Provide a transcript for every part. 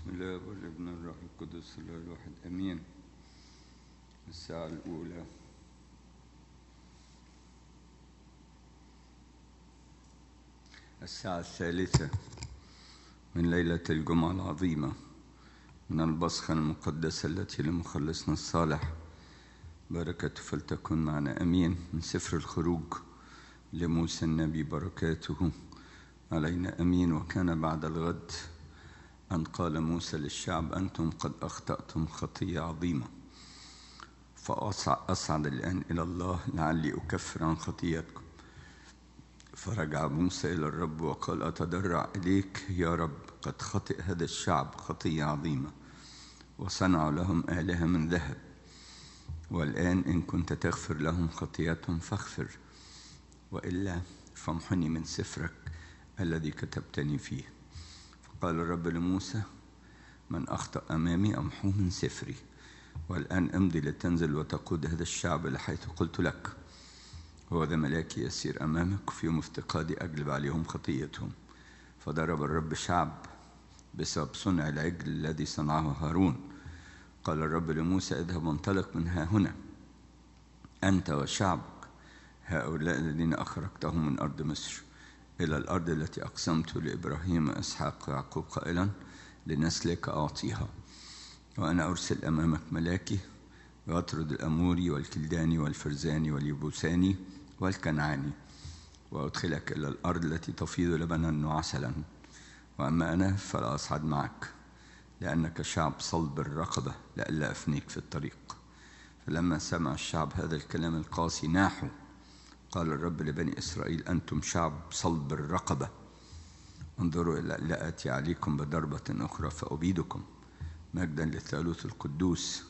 بسم الله والابن الروح القدس الله الواحد امين. الساعة الأولى الساعة الثالثة من ليلة الجمعة العظيمة من البصخة المقدسة التي لمخلصنا الصالح بركته فلتكن معنا امين. من سفر الخروج لموسى النبي بركاته علينا امين. وكان بعد الغد أن قال موسى للشعب: أنتم قد أخطأتم خطية عظيمة، فأصعد الآن إلى الله لعلي أكفر عن خطيئتكم. فرجع موسى إلى الرب وقال: أتضرع إليك يا رب، قد خطئ هذا الشعب خطية عظيمة، وصنعوا لهم آلهة من ذهب، والآن إن كنت تغفر لهم خطيئتهم فاغفر، وإلا فامحني من سفرك الذي كتبتني فيه. قال الرب لموسى: من أخطأ أمامي أمحوه من سفري، والآن امضي لتنزل وتقود هذا الشعب لحيث قلت لك، وهذا ملاكي يسير أمامك، في يوم افتقادي أجلب عليهم خطيئتهم. فضرب الرب شعب بسبب صنع العجل الذي صنعه هارون. قال الرب لموسى: اذهب وانطلق من ها هنا أنت وشعبك هؤلاء الذين أخرجتهم من أرض مصر إلى الأرض التي أقسمت لإبراهيم وإسحاق ويعقوب قائلا: لنسلك أعطيها، وأنا أرسل أمامك ملاكي ويطرد الأموري والكلداني والفرزاني واليبوساني والكنعاني، وأدخلك إلى الأرض التي تفيض لبنا وعسلا. وأما أنا فلا أصعد معك، لأنك شعب صلب الرقبة، لئلا أفنيك في الطريق. فلما سمع الشعب هذا الكلام القاسي ناحوا. قال الرب لبني إسرائيل: أنتم شعب صلب الرقبة، انظروا إلى لا آتي عليكم بضربة أخرى فأبيدكم. مجدا للثالوث القدوس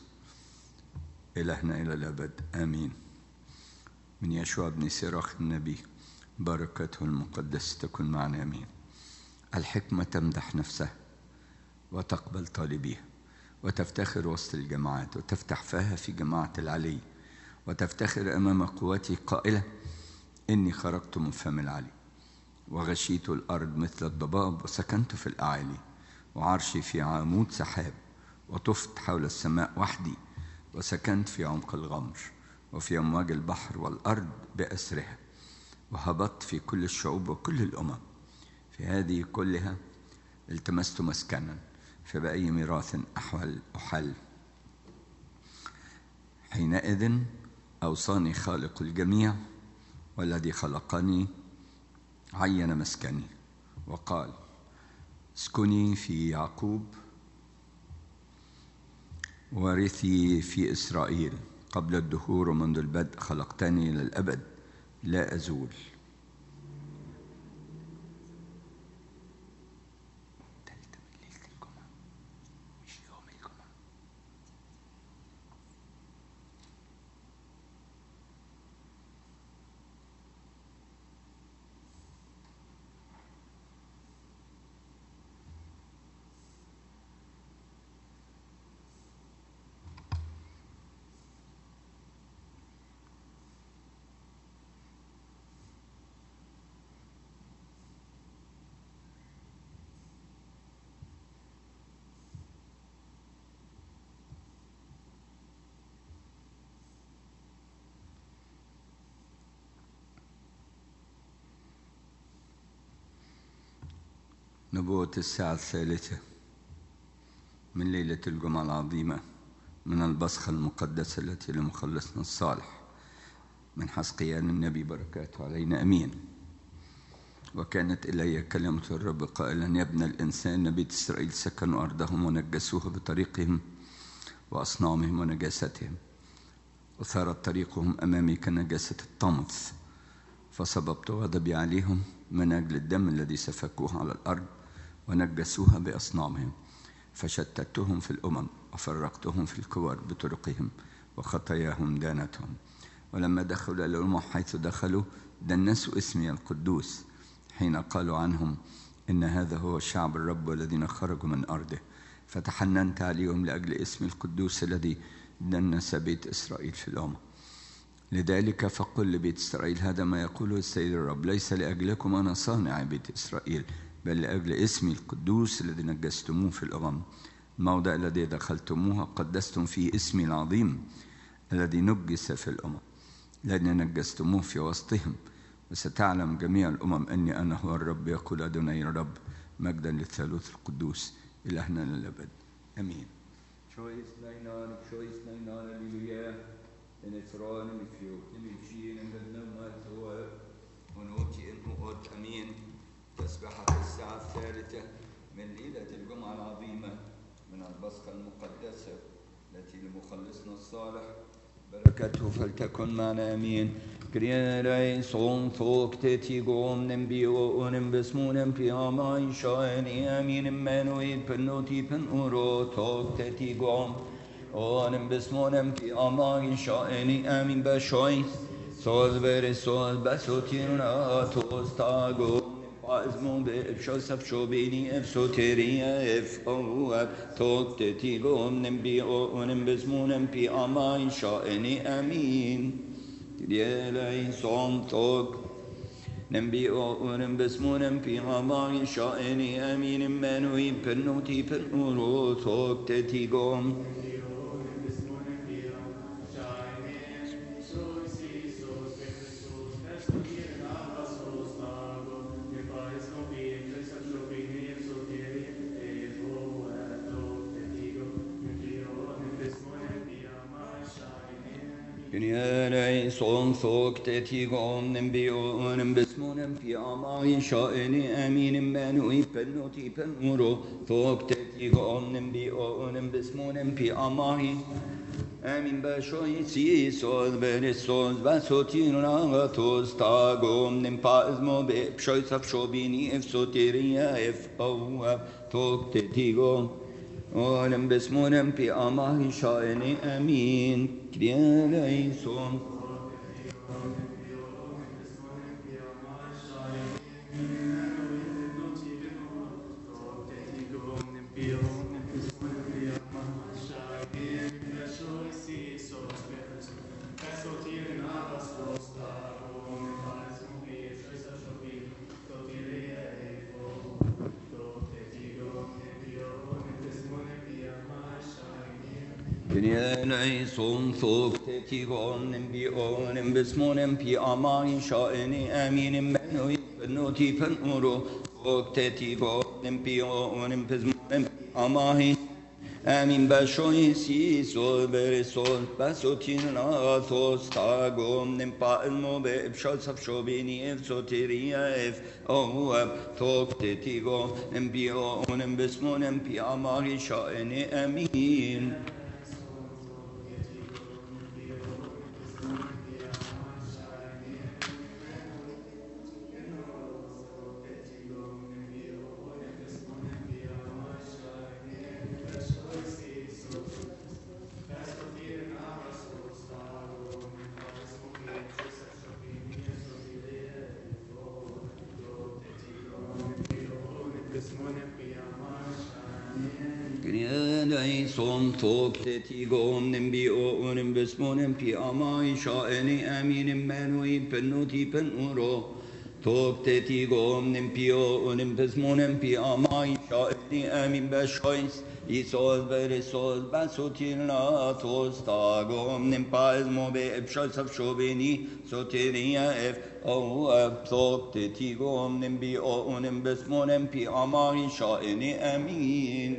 إلهنا إلى الأبد آمين. من يشوع بن سراخ النبي بركته المقدس تكن معنا آمين. الحكمة تمدح نفسها وتقبل طالبيها، وتفتخر وسط الجماعات، وتفتح فاها في جماعة العلي، وتفتخر أمام قوتي قائلة: إني خرجت من فم العلي، وغشيت الأرض مثل الضباب، وسكنت في الأعالي، وعرشي في عمود سحاب، وطفت حول السماء وحدي، وسكنت في عمق الغمر، وفي أمواج البحر والأرض بأسرها، وهبطت في كل الشعوب وكل الأمم. في هذه كلها التمست مسكنا، فبأي ميراث أحل. حينئذ أوصاني خالق الجميع، والذي خلقني عين مسكني وقال: اسكني في يعقوب وارثي في إسرائيل. قبل الدهور ومنذ البدء خلقتني إلى الأبد لا أزول. نبوة الساعة الثالثة من ليلة الجمعة العظيمة من البصخة المقدسة التي لمخلصنا الصالح من حزقيال النبي بركاته علينا أمين. وكانت إلي كلمة الرب قائلا: يا ابن الإنسان، نبيت إسرائيل سكنوا أرضهم ونجسوها بطريقهم وأصنامهم ونجاستهم، وثارت طريقهم أمامي كنجاسة الطمث، فصببت غضبي عليهم من أجل الدم الذي سفكوه على الأرض ونجسوها بأصنامهم، فشتتهم في الأمم وفرقتهم في الكور بطرقهم، وخطاياهم دانتهم. ولما دخلوا إلى الأمم حيث دخلوا دنسوا اسمي القدوس، حين قالوا عنهم: إن هذا هو شعب الرب والذين خرجوا من أرضه. فتحننت عليهم لأجل اسم القدوس الذي دنس بيت إسرائيل في الأمم. لذلك فقل لبيت إسرائيل: هذا ما يقوله السيد الرب: ليس لأجلكم أنا صانع بيت إسرائيل، بل لأجل اسمي القدوس الذي نجستموه في الأمم، الموضع الذي دخلتموه قدستم فيه اسمي العظيم الذي نجس في الأمم، لأن نجستموه في وسطهم، وستعلم جميع الأمم أني أنا هو الرب، يقول أدوني الرب. مجدا للثالوث القدوس إلهنا للأبد آمين. أمين. تسبحة الساعة الثالثة من ليلة الجمعة العظيمة من البصخة المقدسة التي لمخلصنا الصالح بركته فلتكن معنا آمين. كريا رئيسون ثوك تتي قوم نبيو ونبسمون في عماي شايني آمين منويد بنوتي بنورو ثوك تتي قوم ونبسمون في عماي شايني آمين بشوي صوت بري صوت بسوتينا توستاغو ازمون بشوسف شوبيني افسوتيريا اف او توك تتيغوم نبيو ونبسمون في عماي شايني امين. ديالي صوم توك نبيو ونبسمون في عماي شايني امين منوي بنوتي بنورو توك تتيغوم كنياني صون ثوك تتيغوم نبيو نبسمون في عماي شايني امين منوي بنوتي بنورو ثوك تتيغوم نبيو نبسمون في عماي امين بشوي سي صوت بري صوت بسوتينا توستاغوم نمبازمو بشوي سفشوبيني افسوتيريا اف او ثوك تتيغوم ونبسمون في عماي شايني امين. كريا صوم كنياني صوم ثوك تتيغوم نبيو نبسمون في عماي شايني امين منوي بنوتي بنورو ثوك تتيغوم نبيو نبسمون في عماي امين بشوي سي صول بري صول بسوتينا توستاغوم نمبالمو بشوي سفشوبيني افسوتيريا اف او ثوك تتيغوم نبيو نبسمون في عماي شايني امين. كنياني صوم ثوك تتيغوم نبيو نبسمون في عماي شايني امين منوي بنوتي بنورو ثوك تتيغوم نبيو نبسمون في عماي شايني امين بشويس يسوس بريسوس بسوتينا توستاغوم نمبازمو بشويس بشوبيني سوتيريا اف او ثوك تتيغوم نبيو نبسمون في عماي شايني امين.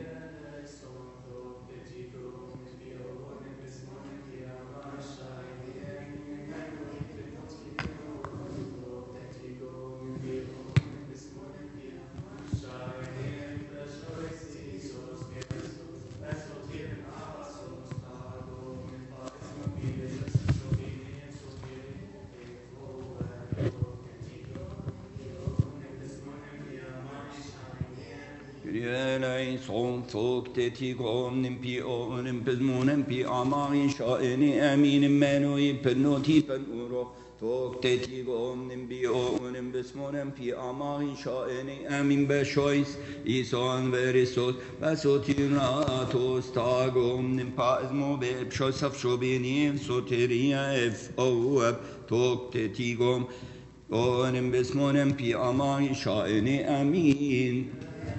كريالي صوم ثوك تتيغوم نمبيو نمبزمون في عماي شايني امين منوي بنوتي بنورو ثوك تتيغوم نمبيو نمبزمون في عماي شايني امين بشويس يسون بريسوس بسوتينا توستاغوم نمبازمو بشويس فشوبيني سوتيريا اف او ثوك تتيغوم Onem besmonem pi amai shaini amin.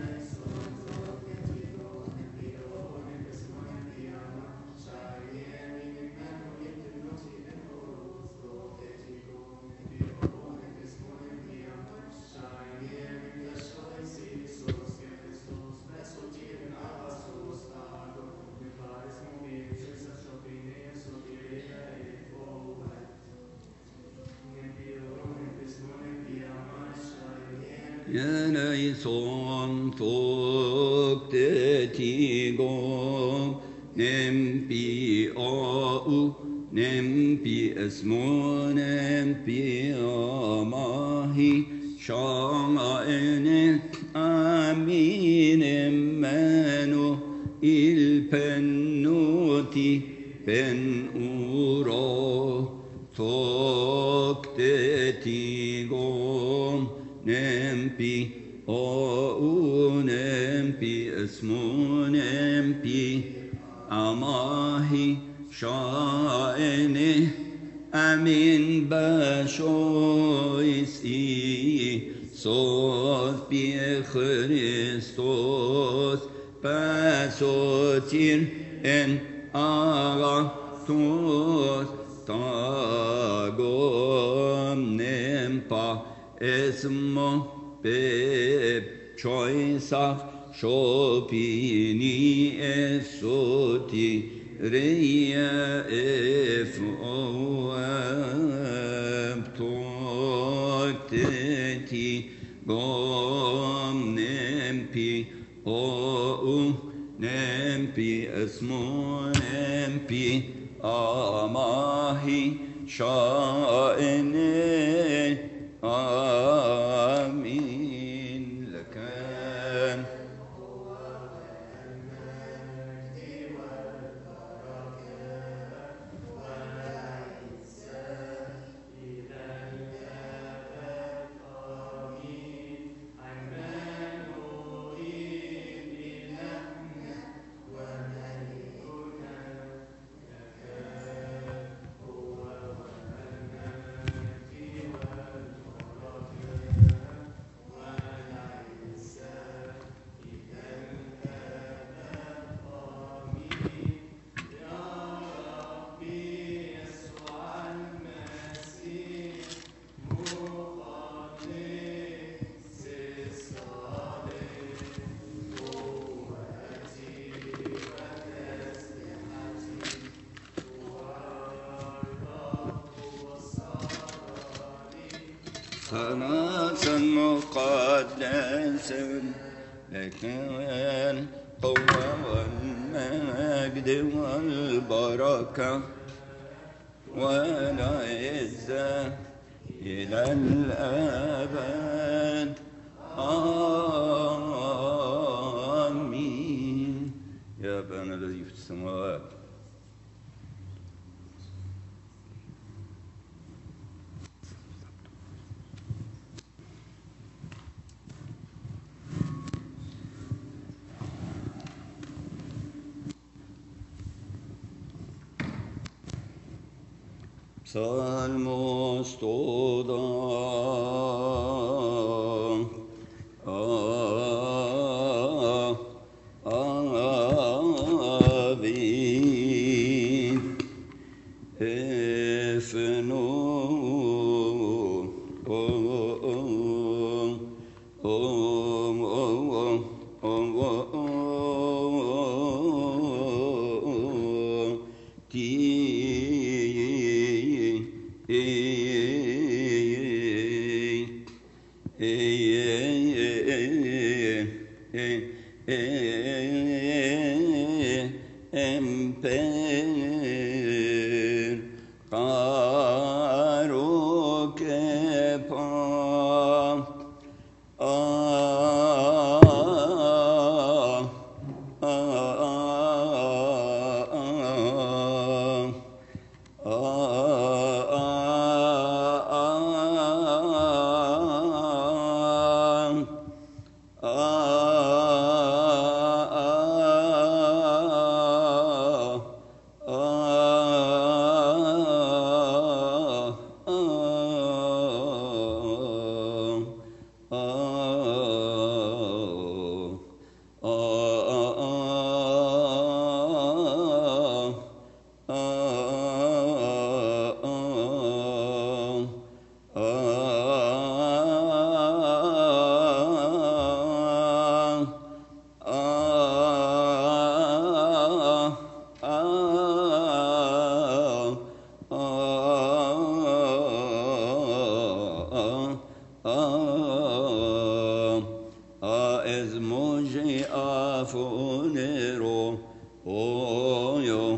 Son tok te ti go nem pi au nem pi esmo nem pi amahi shama enet amin emeno il pennuti pen uro tok te ti go nempi o nempi esmo nempi amahi shaene amin bashois I sos pi Christos pasotir en agatos tagom nempa esmo pep choisaf shopini esoti reia efoam tokteti gom nempi o nempi esmo nempi amahi shaene آمين لك صلاة مقدسة لك القوة والمجد والبركة والعزة إلى الأبد آمين يا أبانا الذي في السماوات Salmos toda avi efno funero oyo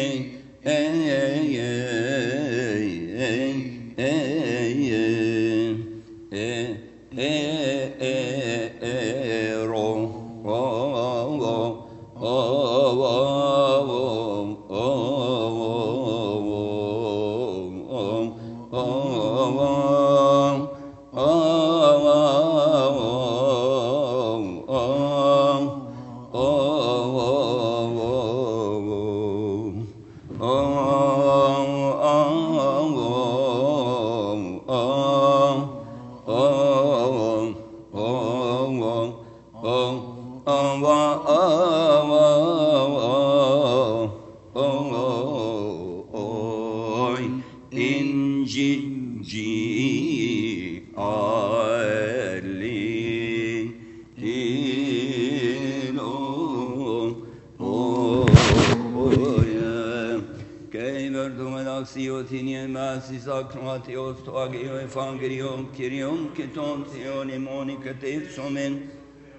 Sacramenteos to agio evangelium Kyrium keton theone monicate somen.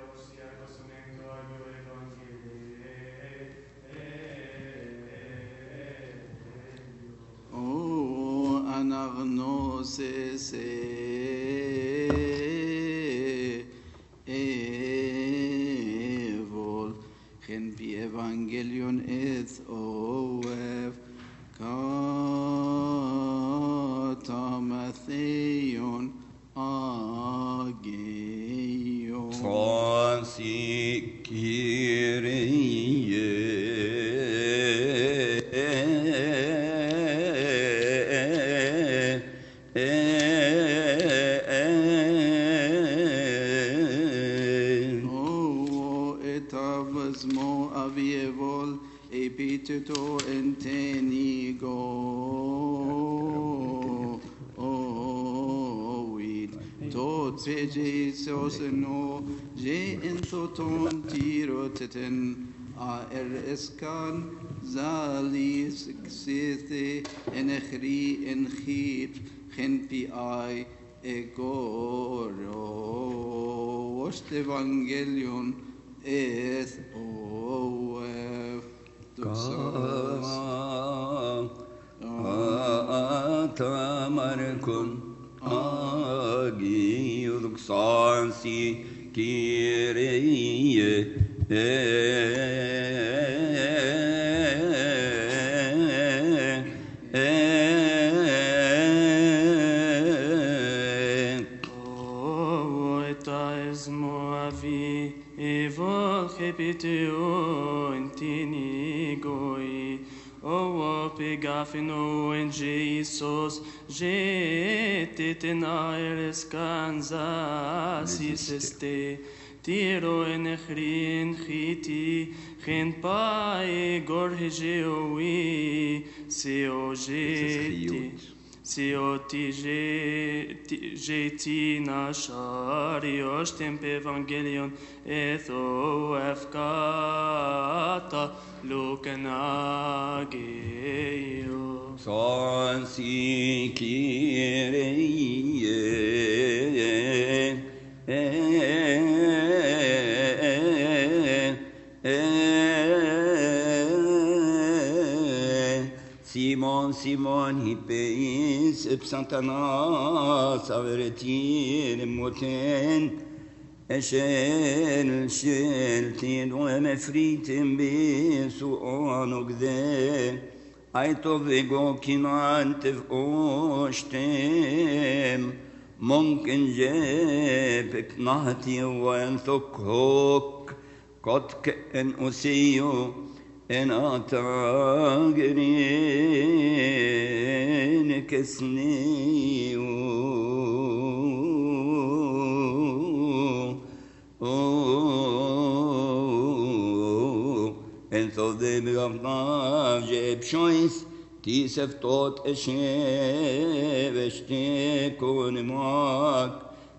O anagnosis evol gen pi evangelion eth oev Mattheon ageo Transi Kyrie O etavasmo avievol epiteto entenigo Jesus no je entoton tiroteten a eskan zalis xithe enechri enchit genpi ai egoro ost evangelion es oev Atamarkun agi uduxansi Kyrie Epiteo intinigoi o pegafino en Jesus jetitenaeres Kansas este tiro en echrin chiti gen pae gorgeoi Sioti jeti nasharios tempe evangelion etho efkata lukenageo. Sansi Kyrie Simon hippeis epsantanas averetir moten shel tin emefritim besu anogde aito vego kinantev ostem monken jepek nahti wenthokok kotk en osio en atagrin kesniu en so de bavnav jeb shois tisef tot esheveshte konemak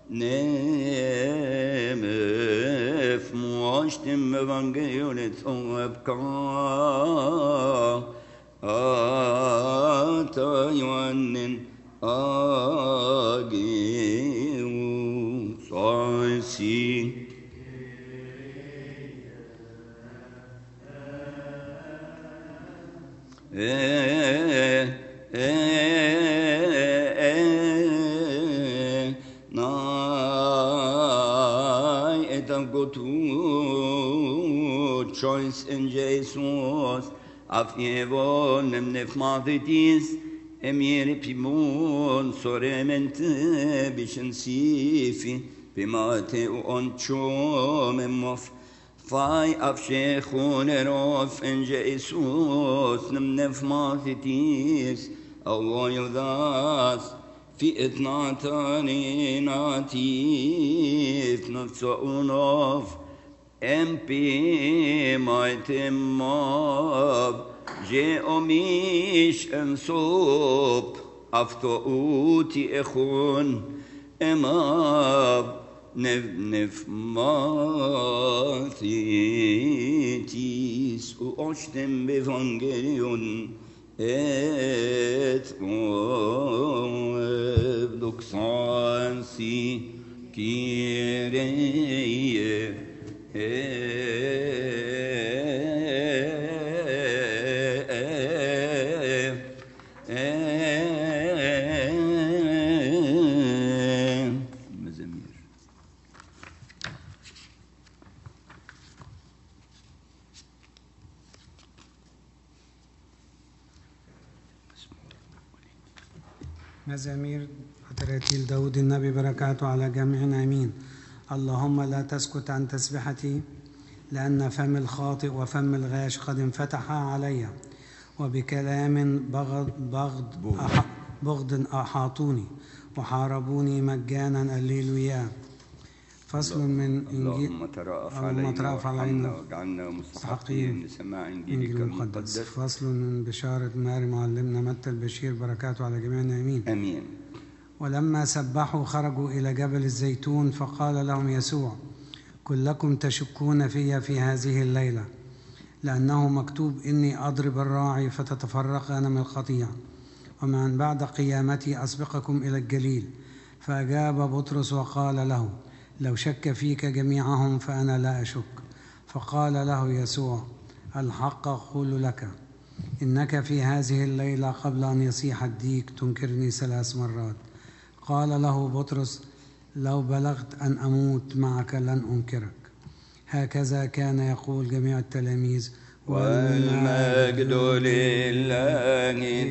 nemef moashtem evangelionet oebka ata yoannen ageu sansi choice in Jesus af evon nef mavdis emir pimon sorement bishen sifi bimate on chom mof fai af shechon erof in Jesus nef mavdis awoydas في إثناتاني ناتيف نفسونوف امبي مايتماب جي أميش انصوب أفتوتي إخون إماب نف ماثيتيس وأشتم بفانجليون دوكسانسي كيريه مزامير مزامير وتراتيل داود النبي بركاته على جميعنا آمين. اللهم لا تسكت عن تسبحتي لأن فم الخاطئ وفم الغاش قد انفتحا علي وبكلام بغض أحاطوني وحاربوني مجانا الليلويا. فصل من إنجيل اللهم ترأف علينا واجعلنا مستحقين لسماع إنجيلك المقدس. فصل من بشارة ماري معلمنا متى البشير بركاته على جميعنا آمين. آمين. ولما سبحوا خرجوا إلى جبل الزيتون فقال لهم يسوع كلكم تشكون في هذه الليلة لأنه مكتوب إني أضرب الراعي فتتفرق غنم القطيع ومن بعد قيامتي أسبقكم إلى الجليل. فأجاب بطرس وقال له لو شك فيك جميعهم فأنا لا أشك. فقال له يسوع الحق أقول لك إنك في هذه الليلة قبل أن يصيح الديك تنكرني 3 مرات. قال له بطرس لو بلغت أن أموت معك لن أنكرك. هكذا كان يقول جميع التلاميذ والمجد لله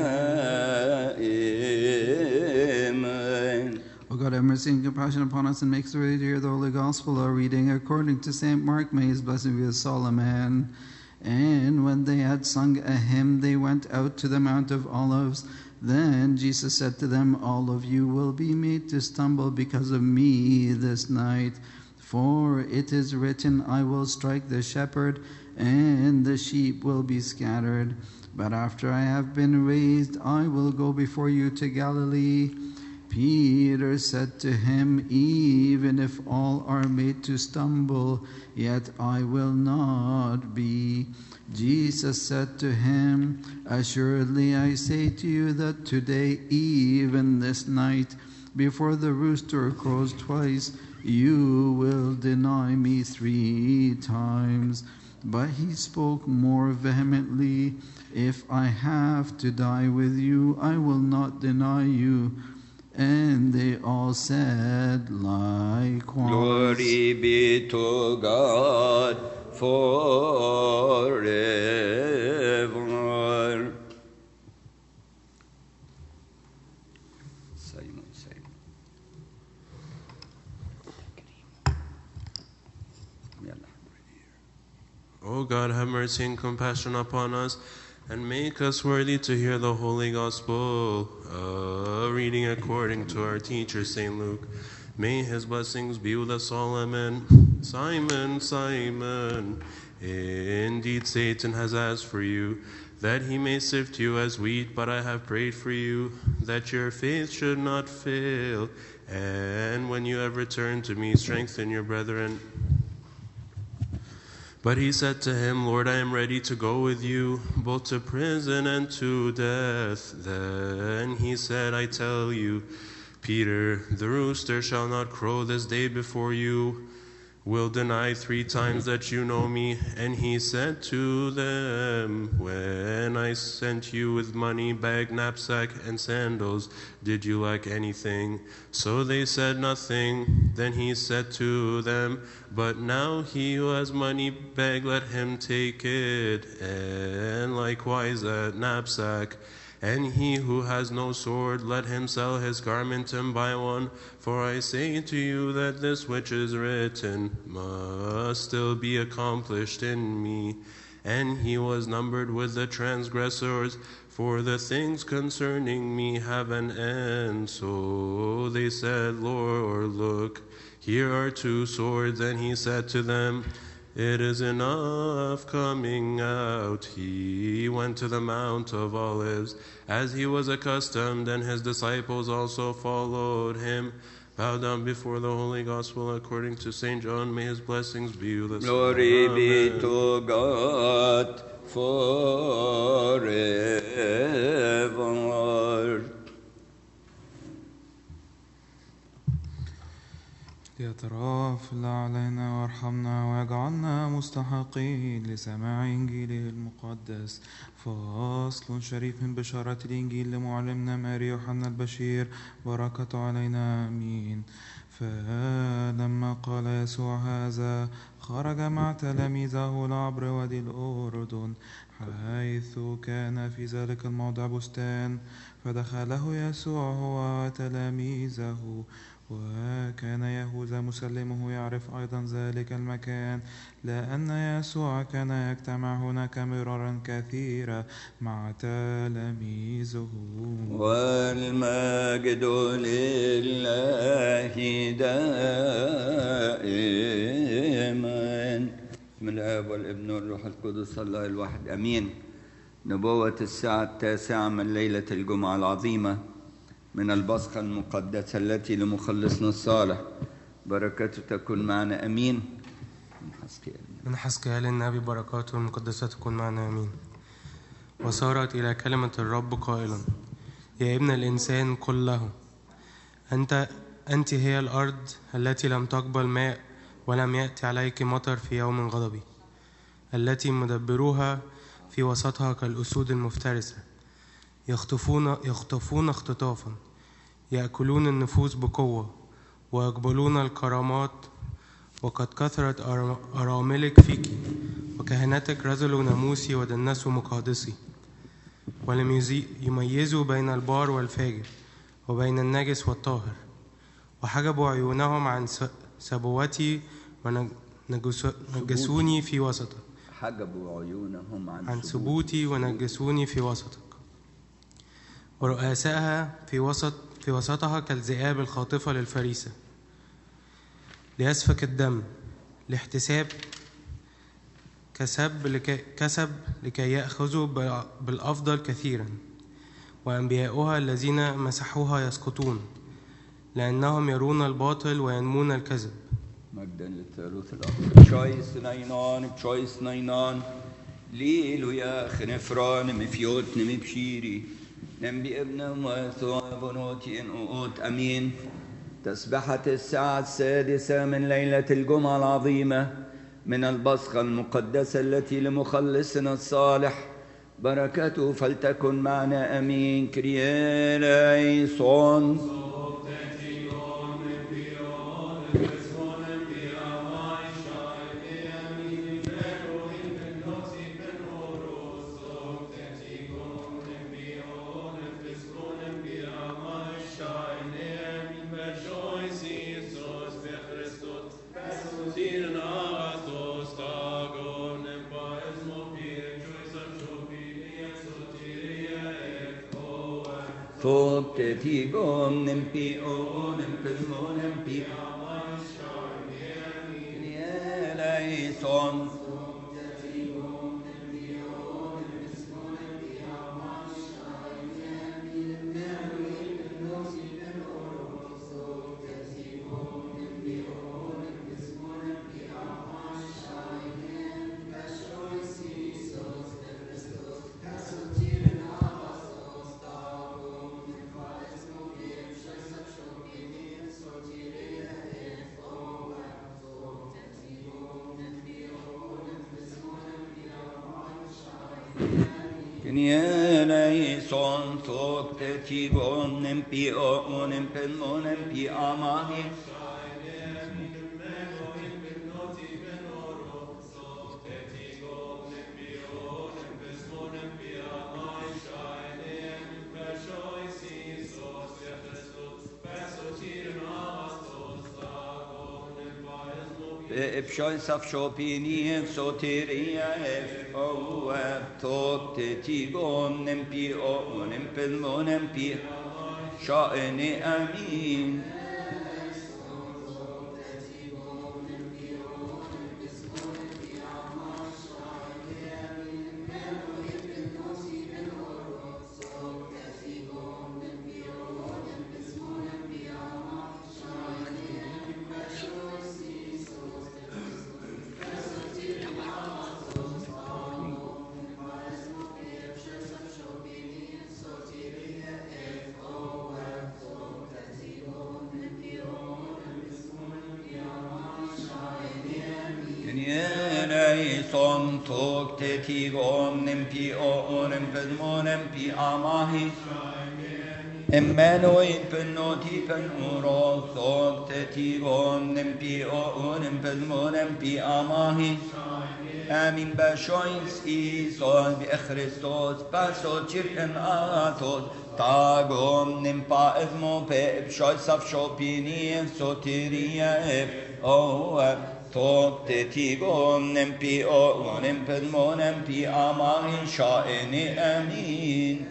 دائما. O God, have mercy and compassion upon us and make us ready to hear the Holy Gospel. Our reading according to St. Mark, may his blessing be with Solomon. And when they had sung a hymn, they went out to the Mount of Olives. Then Jesus said to them, all of you will be made to stumble because of me this night. For it is written, I will strike the shepherd, and the sheep will be scattered. But after I have been raised, I will go before you to Galilee. Peter said to him, even if all are made to stumble, yet I will not be. Jesus said to him, assuredly I say to you that today, even this night, before the rooster crows twice, you will deny me 3 times. But he spoke more vehemently, if I have to die with you, I will not deny you. And they all said likewise. Glory be to God forever. Simon. O God, have mercy and compassion upon us, and make us worthy to hear the Holy Gospel. Reading according to our teacher, St. Luke. May his blessings be with us all. Amen. Simon, Simon, indeed Satan has asked for you, that he may sift you as wheat, but I have prayed for you, that your faith should not fail. And when you have returned to me, strengthen your brethren. But he said to him, Lord, I am ready to go with you, both to prison and to death. Then he said, I tell you, Peter, the rooster shall not crow this day before you will deny 3 times that you know me. And he said to them, when I sent you with money, bag, knapsack, and sandals, did you lack anything? So they said nothing. Then he said to them, but now he who has money bag, let him take it, and likewise that knapsack. And he who has no sword, let him sell his garment and buy one. For I say to you that this which is written must still be accomplished in me. And he was numbered with the transgressors, for the things concerning me have an end. So they said, Lord, look, here are 2 swords. And he said to them, it is enough coming out. He went to the Mount of Olives, as he was accustomed, and his disciples also followed him. Bow down before the Holy Gospel according to St. John. May his blessings be with us. Glory be to God forever. ليترافل علينا وارحمنا واجعلنا مستحقين لسماع إنجيله المقدس. فصل شريف من بشارة الإنجيل لمعلمنا ماري يوحنا البشير، بركة علينا آمين. فلما قال يسوع هذا خرج مع تلاميذه لعبر وادي الأردن، حيث كان في ذلك الموضع بستان، فدخله يسوع هو وتلاميذه. وكان يهوذا مسلمه يعرف أيضا ذلك المكان، لأن يسوع كان يجتمع هناك مرارا كثيرا مع تلاميذه. والمجد لله دائما. بسم الآب والابن والروح القدس الله الواحد آمين. نبوة الساعة 9 من ليلة الجمعة العظيمة من البصخة المقدسة التي لمخلصنا الصالح، بركته تكون معنا أمين. من حسكيال النبي بركاته المقدسة تكون معنا أمين. وصارت إلى كلمة الرب قائلا، يا ابن الإنسان قل له، أنت هي الأرض التي لم تقبل ماء ولم يأتي عليك مطر في يوم غضبي، التي مدبروها في وسطها كالأسود المفترسة، يخطفون اختطافا، يأكلون النفوس بقوة، ويقبلون الكرامات. وقد كثرت أراملك فيك، وكهنتك رذلوا ناموسي ودنسوا مقادسي، ولم يميزوا بين البار والفاجر وبين النجس والطاهر، وحجبوا عيونهم عن سبوتي ونجسوني في وسطك. حجبوا عيونهم عن سبوتي ونجسوني في وسطك. ورؤسائها في وسطها كالذئاب الخاطفة للفريسة، ليسفك الدم، لاحتساب كسب لكي يأخذوا بالأفضل كثيرا. وأنبياؤها الذين مسحوها يسقطون، لأنهم يرون الباطل وينمون الكذب. مجدا للثالوث الأقدس. بشويس نينان ليلو يا خنفران مفيوت نمبشيري نمبي ابن وثوى بنوتي إن أوت أمين. تسبحة الساعة 6 من ليلة الجمعة العظيمة من البصخة المقدسة التي لمخلصنا الصالح، بركته فلتكن معنا أمين. كريا ليسون. Tetigon nempio nempimo nempia eleison. son tok te tigon nempi o nempen monempi amahi. B'shoy saf shopini soteria ef o tok te tigon nempi o nempen monempi sha'ene amin. Son tok te tigon nempi o nempen monempi amahi. Emmanuel penoti penuro tok te tigon nempi o nempen monempi amahi. Amin bashois izon bi Christos paso chirken atos tagom nempa ezmo pe bshoy saf shopini soteria o tok te tigon nempi o nempen monempi amahin sha'ene amin.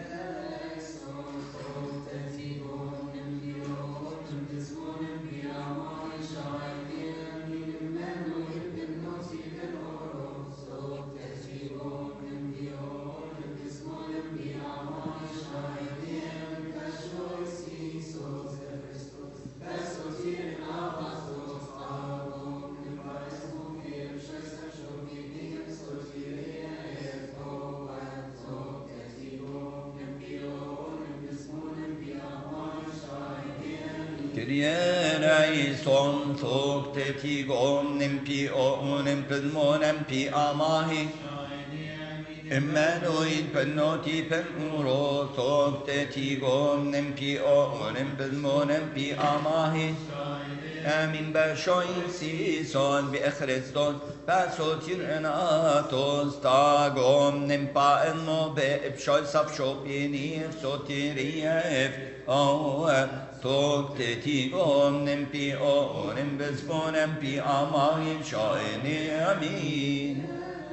Son tok te tigon nempi o nempen monempi amahi. Emmanuel penoti penuro tok te tigon nempi o nempen monempi amahi. Amin bashoin sison bi Christos pasotir enatos tagom nempa enmo be bshoy saf shopini sotiria o tok te tigon nempi o nembes monempi amahin sha'ene amin.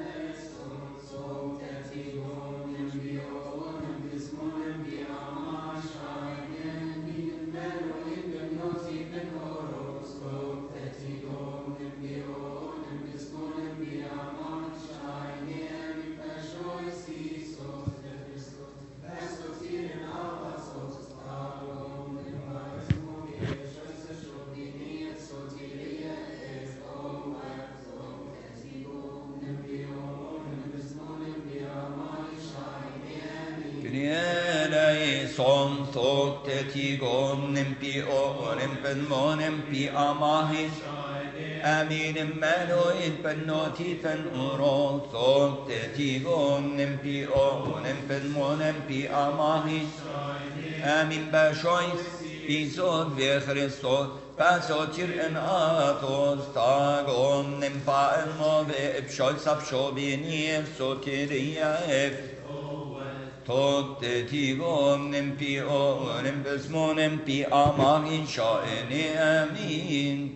Son tok te tigon nempi o nempen monempi amahi. Amin Emmanuel penoti penuro tok te tigon nempi o nempen monempi amahi. Amin bashois izod ve Christos pasotir en atos tagom nempa enmo ve bshoy saf shobini sotiria tok te tigon nempi o nempes monempi amahin sha'ene amin.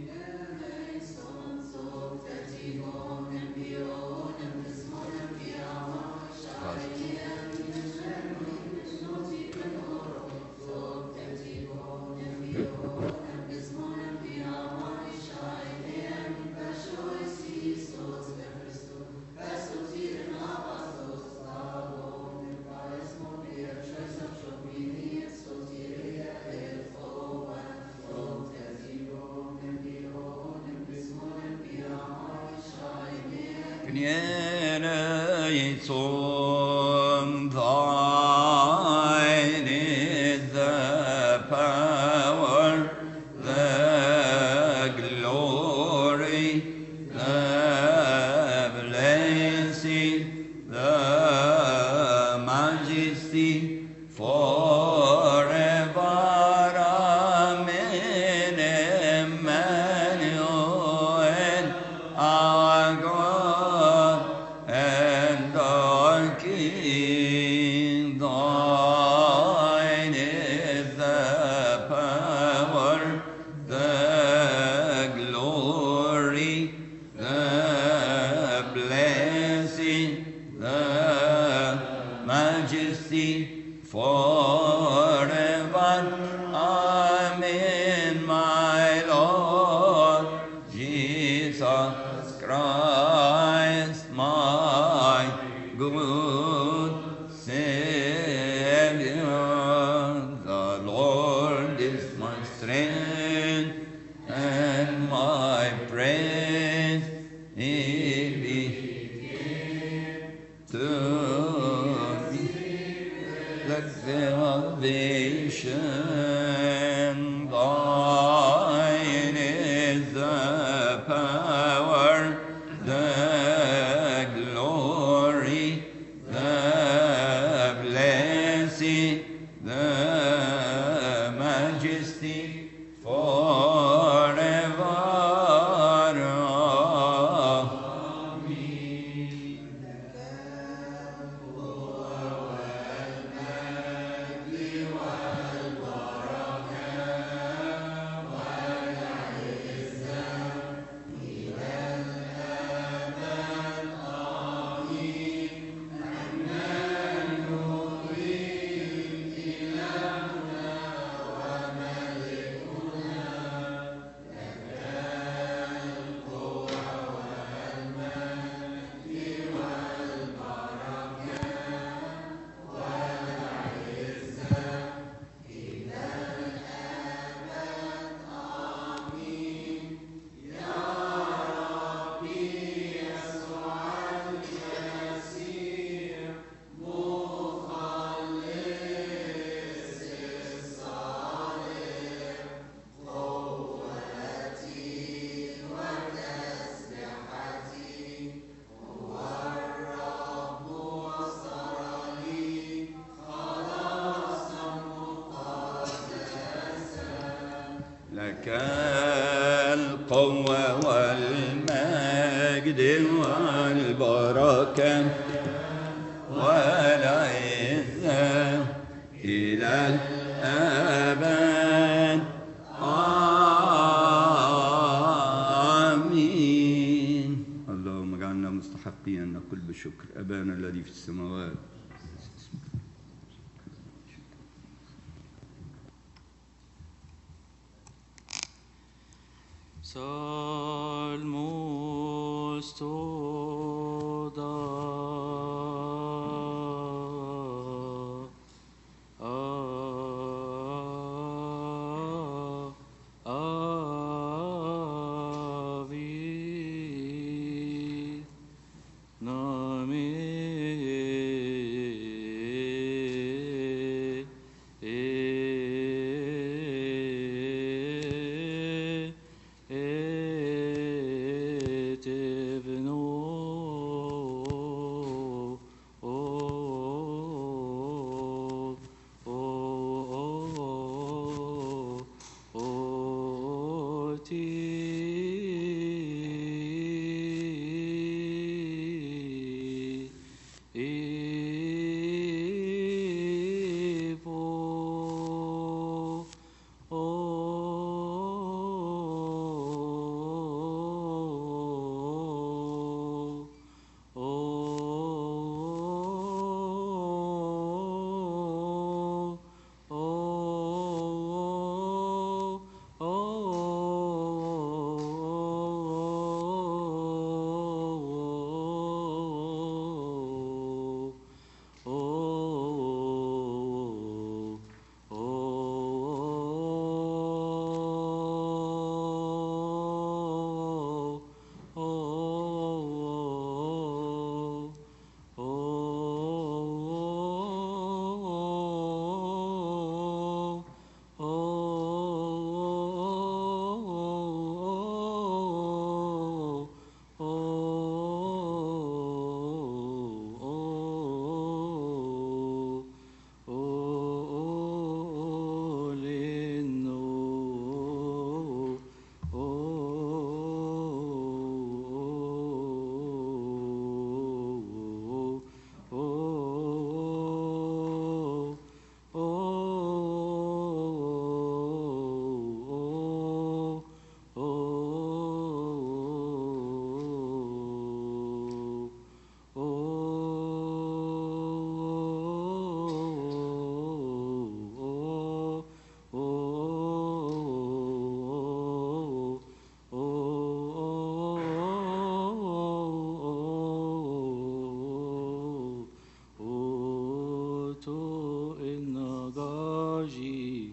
Thine is the power, the glory, the blessing, the majesty, forever. Amen. Emmanuel, our God and our King. Thine is the power, the glory, the blessing, the majesty forever. Amen, my Lord Jesus Christ, my good Savior. The Lord is my strength and my praise. He be to me like salvation. Thine is the power, the glory, the blessing, the majesty forever. لك القوة والمجد والبركة والعزة إلى الأبد. آمين. اللهم اجعلنا مستحقين أن نقول بشكر أبانا الذي في السماوات. Salmos toda avi name النجاجي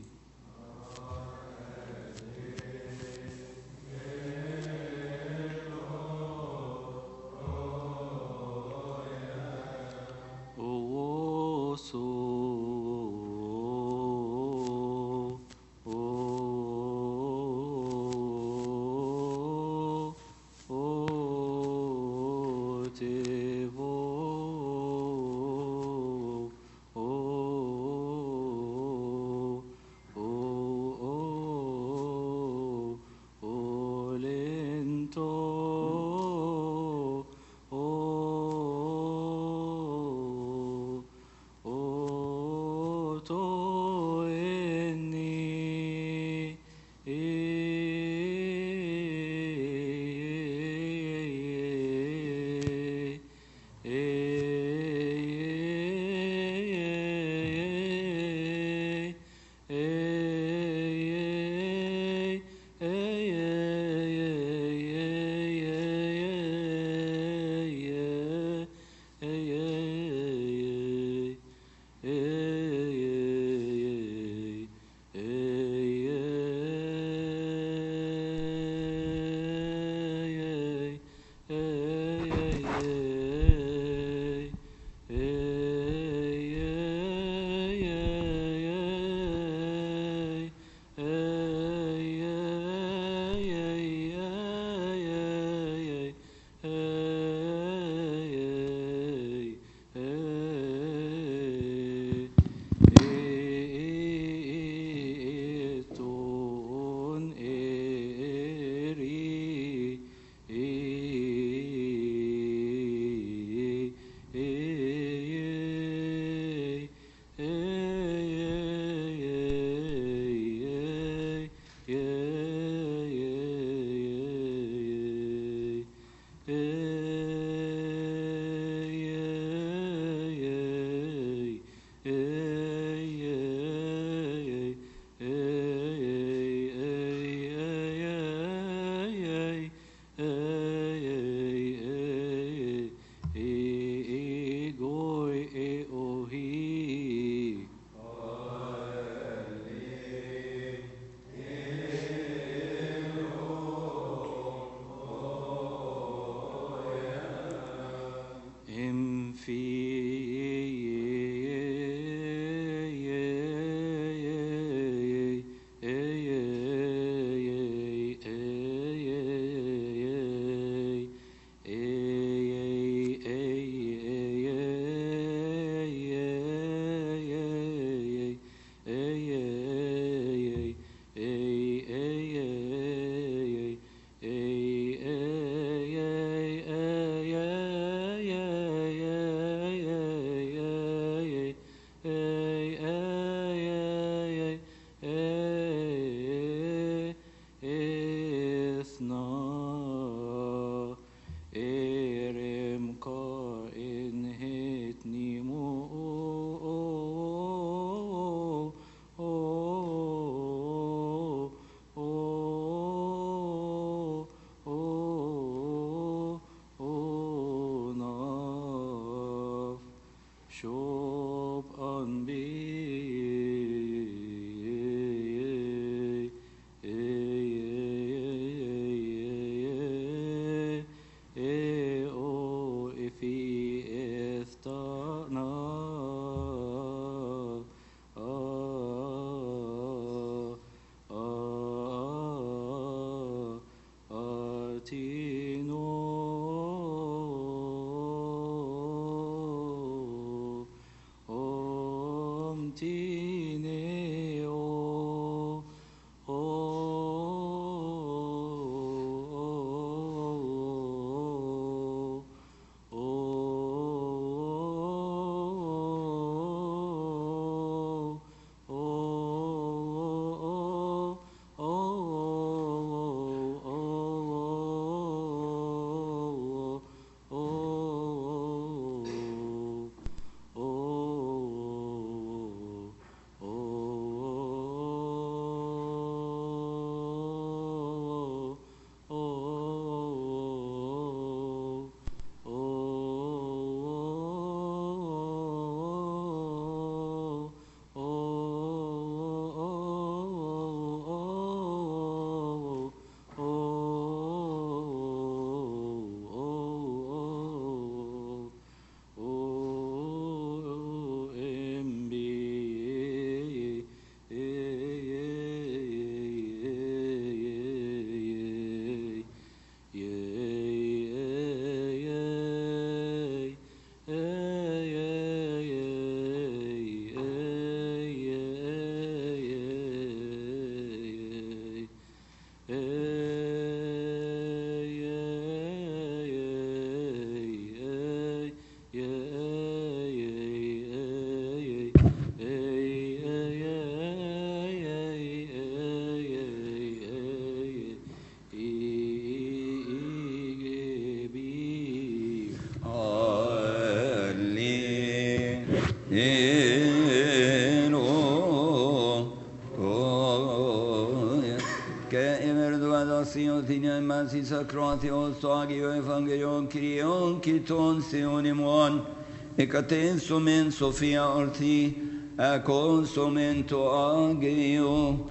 Theothenia Masisa Crotheos Toagio Evangelion Kyrion Kiton Theonimon Ekaten Somen Sophia Orthi Akon Somen Toagio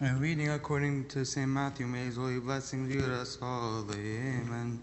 A reading according to St. Matthew. May his holy blessings be with us all. Amen.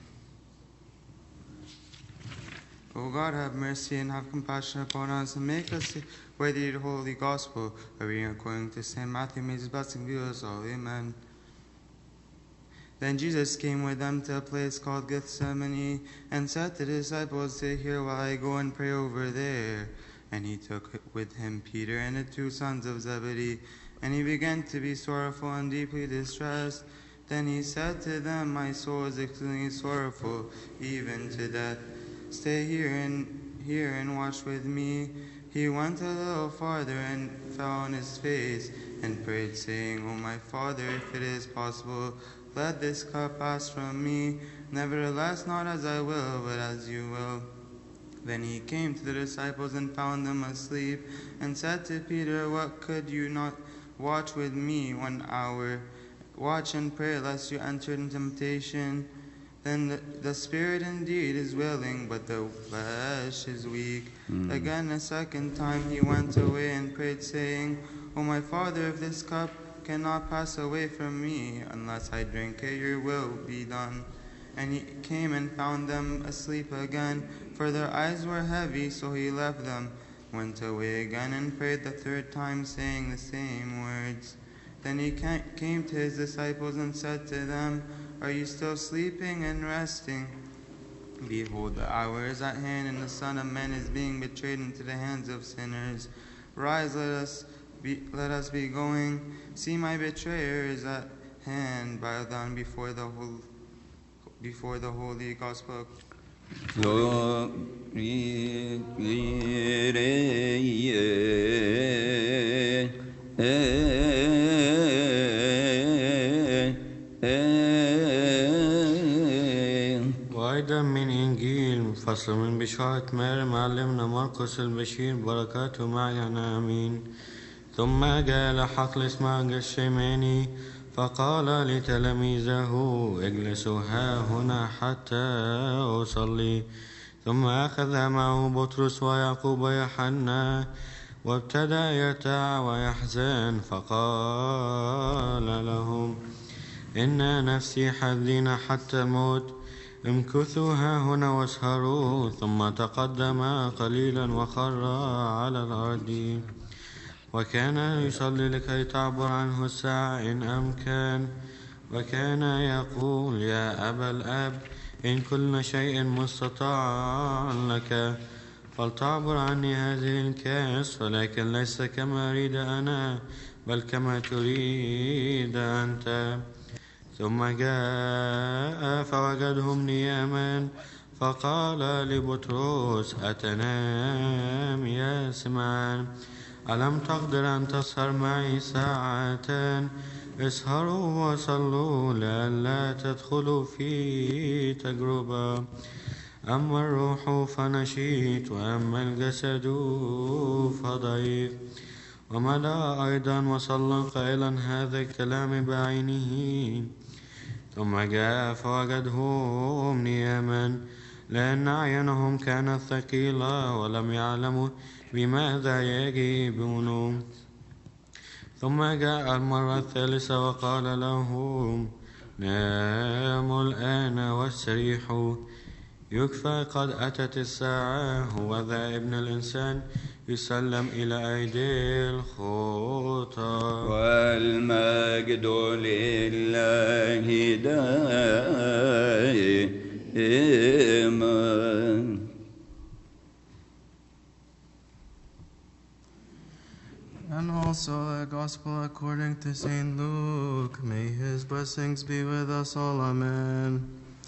O God, have mercy and have compassion upon us, and make us worthy of the holy gospel. A reading according to St. Matthew. May his blessings be with us all. Amen. Then Jesus came with them to a place called Gethsemane, and said to the disciples, "Stay here while I go and pray over there." And he took with him Peter and the 2 sons of Zebedee, and he began to be sorrowful and deeply distressed. Then he said to them, "My soul is exceedingly sorrowful, even to death. Stay here and watch with me." He went a little farther and fell on his face and prayed, saying, "O my Father, if it is possible, let this cup pass from me. Nevertheless, not as I will, but as you will." Then he came to the disciples and found them asleep, and said to Peter, "What, could you not watch with me 1 hour? Watch and pray, lest you enter into temptation. Then the spirit indeed is willing, but the flesh is weak." Again, a second time he went away and prayed, saying, "O my Father, if this cup cannot pass away from me unless I drink it, your will be done." And he came and found them asleep again, for their eyes were heavy. So he left them, went away again, and prayed the 3rd time, saying the same words. Then he came to his disciples and said to them, "Are you still sleeping and resting? Behold, the hour is at hand, and the Son of Man is being betrayed into the hands of sinners. Rise, let us be going. See, my betrayer is at hand. Bow down before the holy gospel." وأيضا من إنجيل فصل من بشارة ماري معلمنا مرقس البشير، بركاته معنا آمين. ثم جاء إلى حقل اسمه جثسماني، فقال لتلاميذه: اجلسوا ها هنا حتى أصلي. ثم أخذ معه بطرس ويعقوب ويوحنا، وابتدأ يرتاع ويحزن، فقال لهم: إن نفسي حزينة حتى الموت، امكثوا ها هنا واسهروا. ثم تقدم قليلا وخر على الأرض، وكان يصلي لكي تعبر عنه الساعة إن أمكن، وكان يقول: يا أبا الآب، إن كل شيء مستطاع لك، فلتعبر عني هذه الكأس، ولكن ليس كما أريد أنا، بل كما تريد أنت. ثم جاء فوجدهم نياما، فقال لبطرس: أتنام يا سمعان؟ ألم تقدر أن تسهر معي ساعة؟ اسهروا وصلوا لئلا تدخلوا في تجربة. أما الروح فنشيط، وأما الجسد فضعيف. ومدى أيضا وصلى قائلا هذا الكلام بعينه. ثم جاء فوجدهم نياما، لأن أعينهم كانت ثقيلة، ولم يعلموا بماذا يجيبون. ثم جاء المرة الثالثة وقال لهم: ناموا الآن واستريحوا، يكفى قد أتت الساعة. هوذا ابن الإنسان يسلم إلى أيدي الخطى، والمجد لله دائما. And also the Gospel according to St. Luke. May his blessings be with us all. Amen.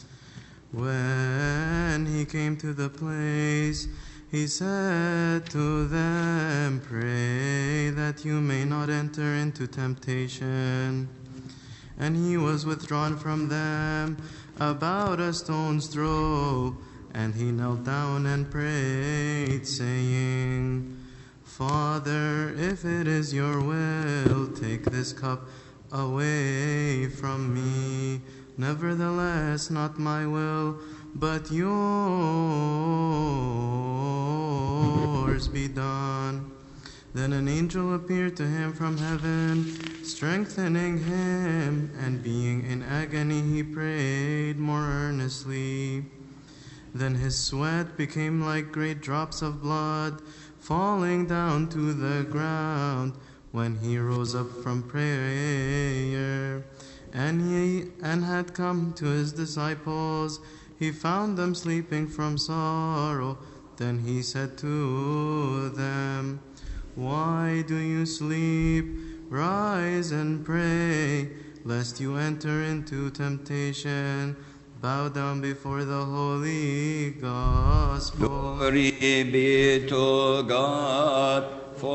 When he came to the place, he said to them, "Pray that you may not enter into temptation." And he was withdrawn from them about a stone's throw, and he knelt down and prayed, saying, "Father, if it is your will, take this cup away from me. Nevertheless, not my will, but yours be done." Then an angel appeared to him from heaven, strengthening him, and being in agony he prayed more earnestly. Then his sweat became like great drops of blood falling down to the ground when he rose up from prayer. And had come to his disciples, he found them sleeping from sorrow. Then he said to them, "Why do you sleep? Rise and pray, lest you enter into temptation. Bow down before the Holy Gospel." Glory be to God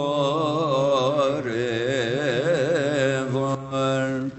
forever.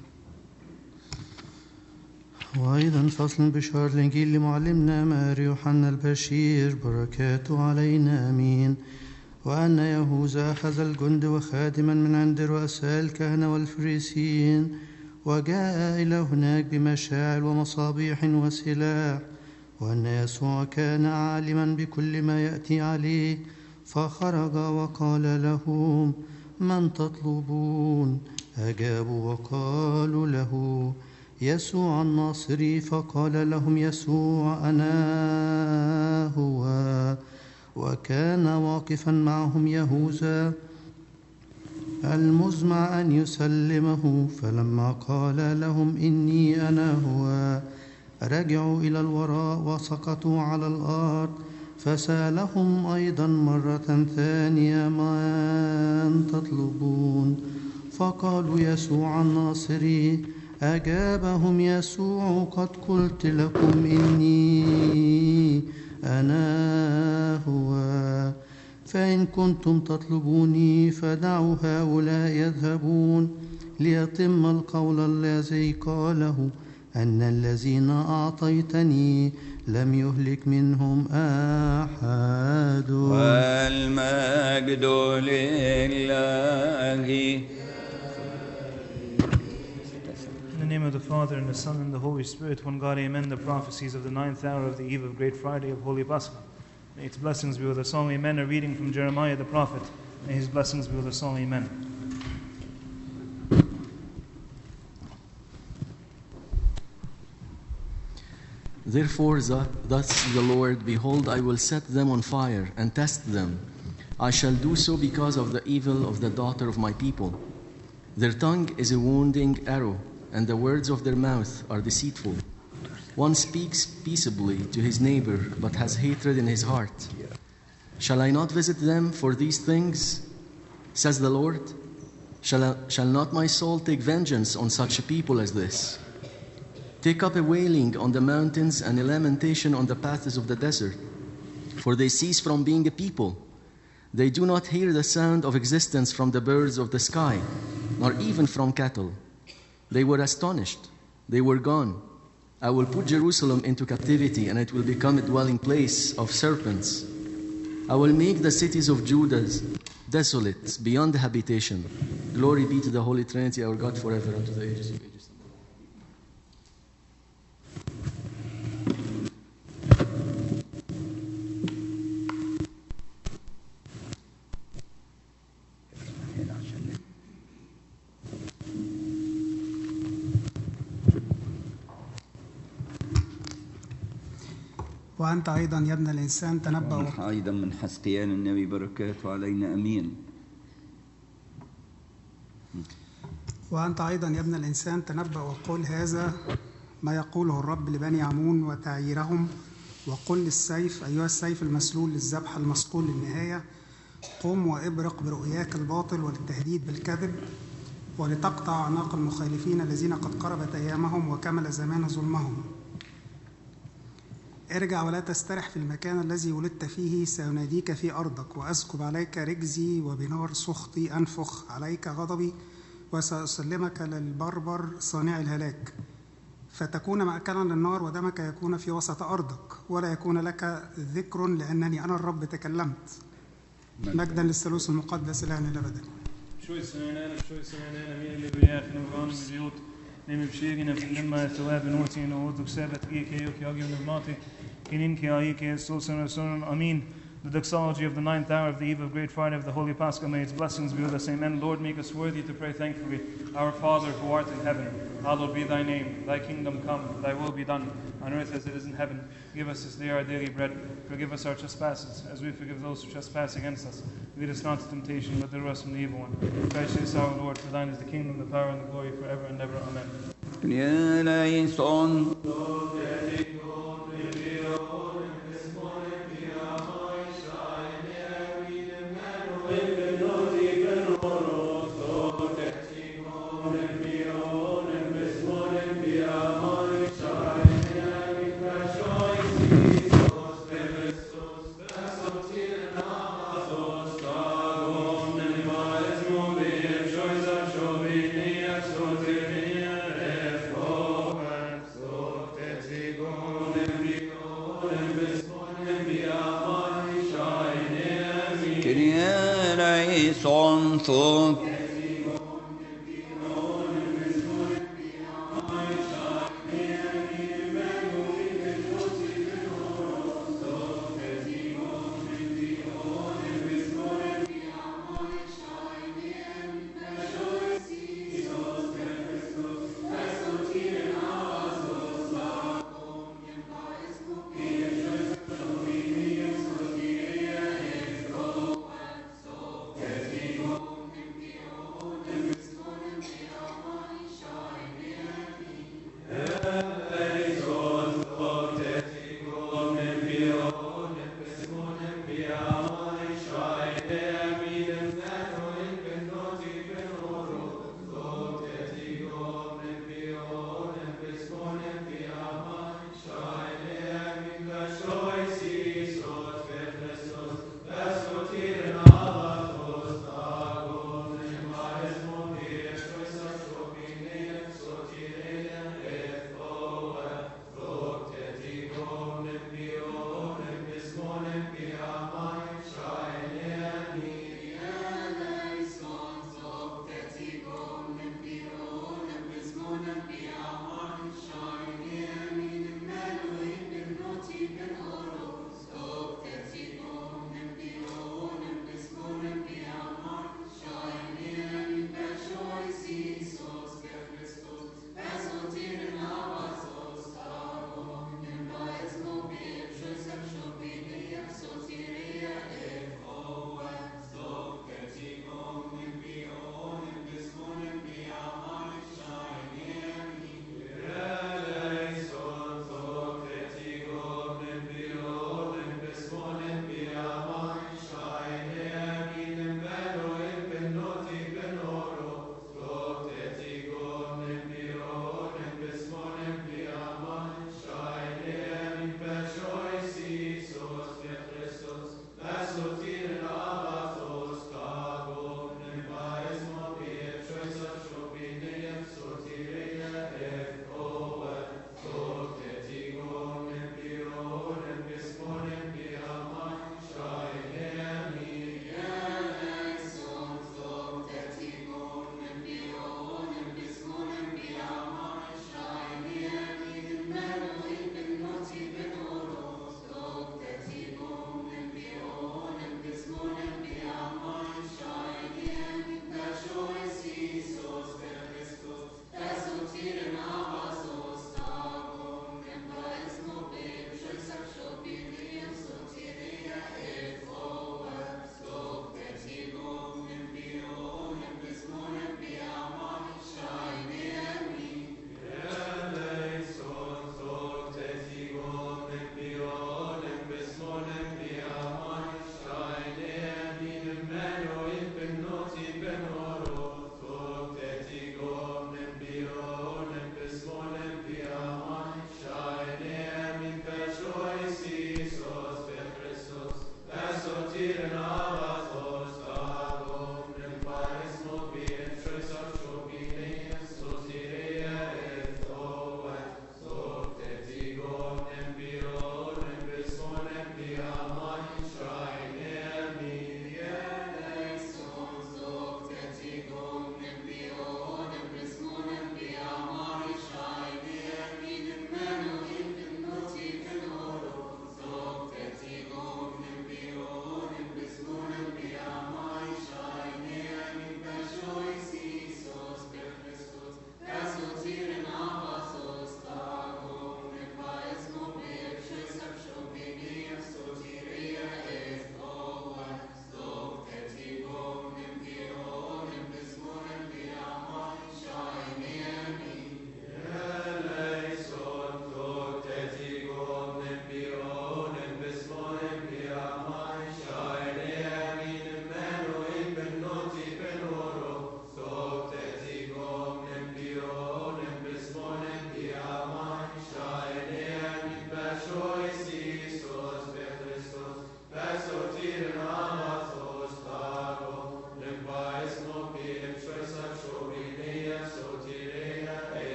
وأيضا فصل بشار الإنجيل لمعلمنا ماري يوحنا البشير بركاته علينا آمين. وأن يهوذا أخذ الجند وخادما من عند رؤساء الكهنة والفريسيين وجاء إلى هناك بمشاعل ومصابيح وسلاح. وأن يسوع كان عالما بكل ما يأتي عليه، فخرج وقال لهم: من تطلبون؟ أجابوا وقالوا له: يسوع الناصري. فقال لهم يسوع: أنا هو. وكان واقفا معهم يهوذا المزمع أن يسلمه. فلما قال لهم إني أنا هو، رجعوا إلى الوراء وسقطوا على الأرض. فسألهم أيضا مرة ثانية: من تطلبون؟ فقالوا: يسوع الناصري. أجابهم يسوع: قد قلت لكم إني أنا هو. فإن كنتم تطلبوني فدعوا هؤلاء يذهبون، ليتم القول الذي قاله: أن الذين أعطيتني لم يهلك منهم أحد. والمجد لله. In the name of the Father, and the Son, and the Holy Spirit, one God, amen. The prophecies of the 9th hour of the eve of Great Friday of Holy Pascha. May its blessings be with us all, amen. A reading from Jeremiah the prophet. May his blessings be with us all, amen. Therefore, thus the Lord, behold, I will set them on fire and test them. I shall do so because of the evil of the daughter of my people. Their tongue is a wounding arrow, and the words of their mouth are deceitful. One speaks peaceably to his neighbor, but has hatred in his heart. Shall I not visit them for these things, says the Lord? Shall not my soul take vengeance on such a people as this? Take up a wailing on the mountains and a lamentation on the paths of the desert. For they cease from being a people. They do not hear the sound of existence from the birds of the sky, nor even from cattle. They were astonished. They were gone. I will put Jerusalem into captivity, and it will become a dwelling place of serpents. I will make the cities of Judah desolate, beyond habitation. Glory be to the Holy Trinity, our God, forever unto the ages of ages. وأنت أيضا يا ابن الإنسان تنبأ. أيضا من حسقيان النبي بركاته علينا أمين. وأنت أيضا يا ابن الإنسان تنبأ وقل هذا ما يقوله الرب لبني عمون وتعييرهم، وقل للسيف أيها السيف المسلول للذبح المصقول للنهاية، قم وابرق برؤياك الباطل وللتهديد بالكذب، ولتقطع أعناق المخالفين الذين قد قربت أيامهم وكمل زمان ظلمهم. ارجع ولا تسترح في المكان الذي ولدت فيه، سأناديك في أرضك، وأسكب عليك رجزي وبنار سخطي أنفخ عليك غضبي، وسأسلمك للبربر صانع الهلاك، فتكون مأكلا للنار ودمك يكون في وسط أرضك، ولا يكون لك ذكر لأنني أنا الرب تكلمت. مجدا للثالوث المقدس الآن إلى الأبد. Nemi bshirgin e fillimma e thawabin uti në udhuk sebet ki ke ju kjo gjë në mati kinin ki ai ke sosen e sonen amin the doxology of the 9th hour of the eve of Great Friday of the Holy Paschal. May its blessings be with us. Amen. Lord, make us worthy to pray thankfully. Our Father, who art in heaven, hallowed be thy name. Thy kingdom come, thy will be done, on earth as it is in heaven. Give us this day our daily bread. Forgive us our trespasses, as we forgive those who trespass against us. Lead us not to temptation, but deliver us from the evil one. Christ Jesus our Lord, for thine is the kingdom, the power, and the glory forever and ever. Amen.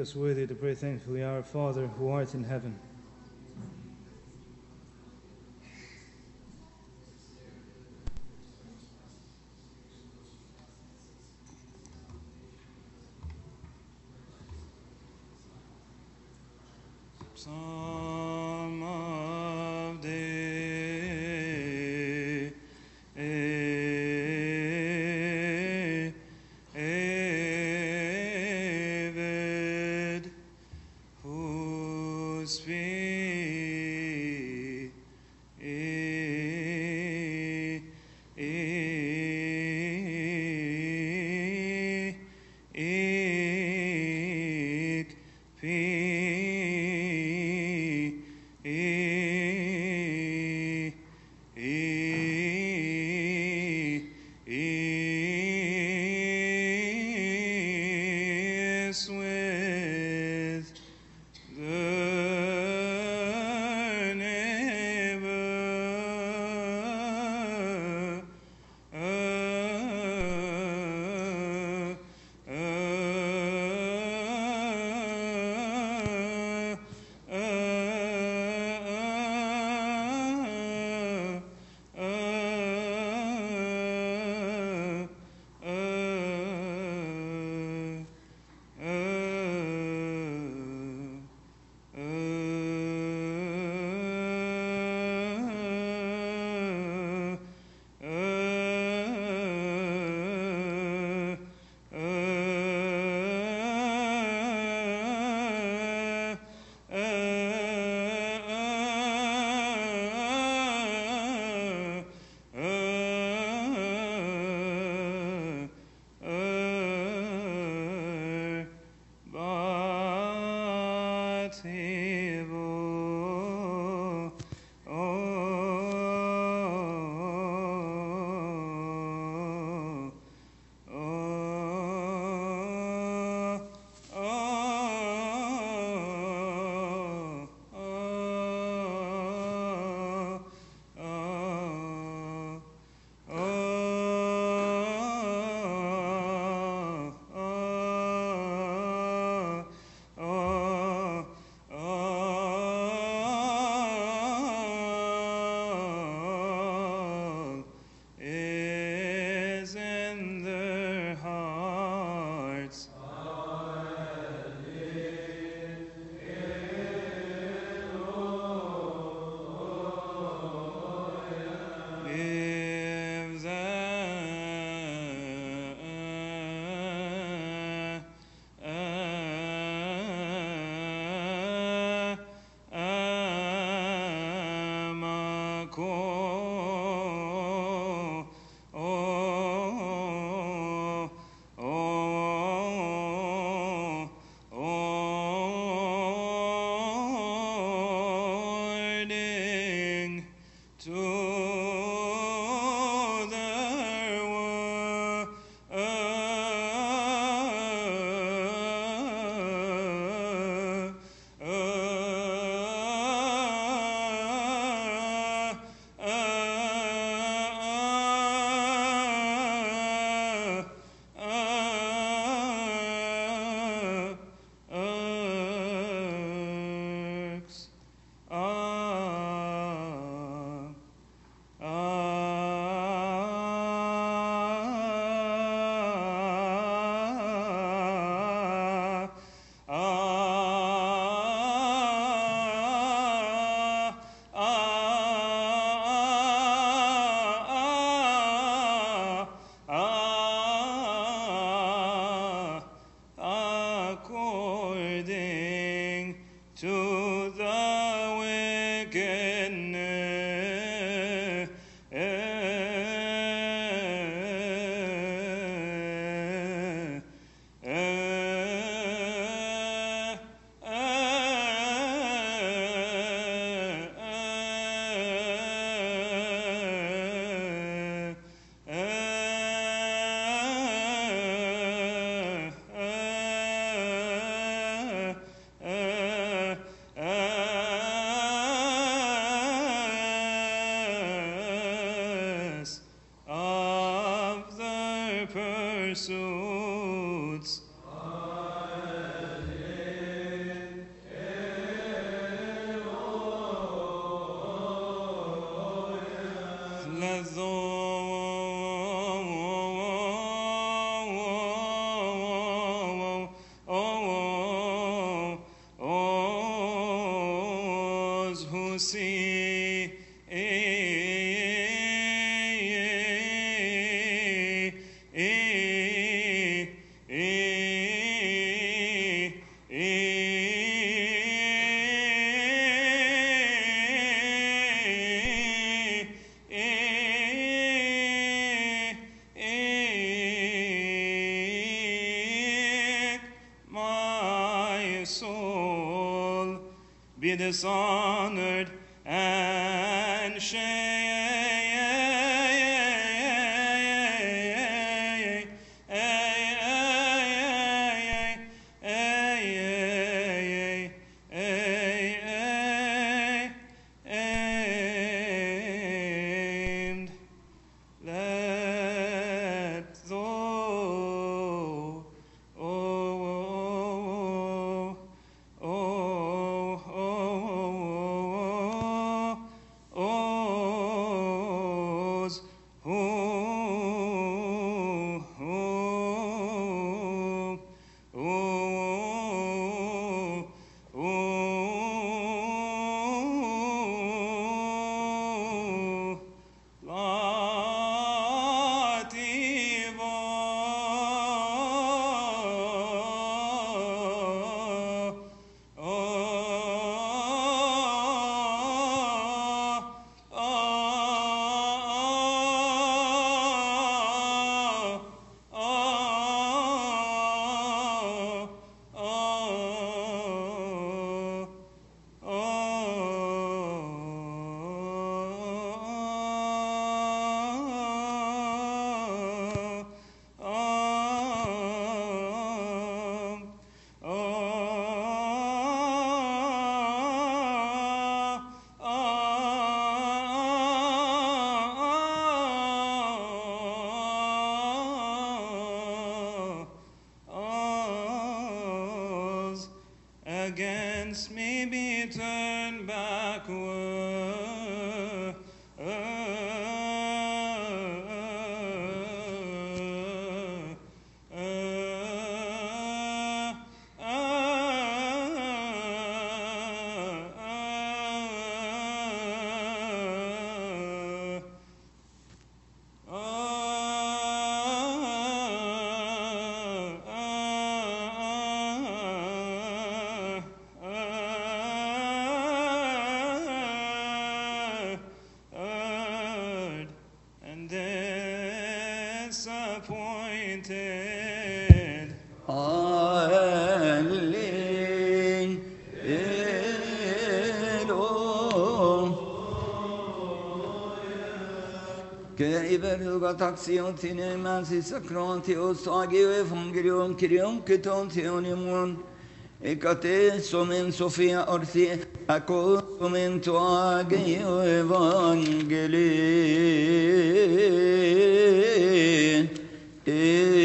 us worthy to pray thankfully, Our Father, who art in heaven. Psalm of David, whose is with the neighbor, is in their hearts. Give them a according to their works. According to the of their pursuits. My soul be dishonored and shamed. Let those against me be turned backward. And disappointed. Che iberuga taxiontine masi sacranti ostagi evangelium kirium kitontionimun ekate somen sofia orthi ako somen toagi evangeli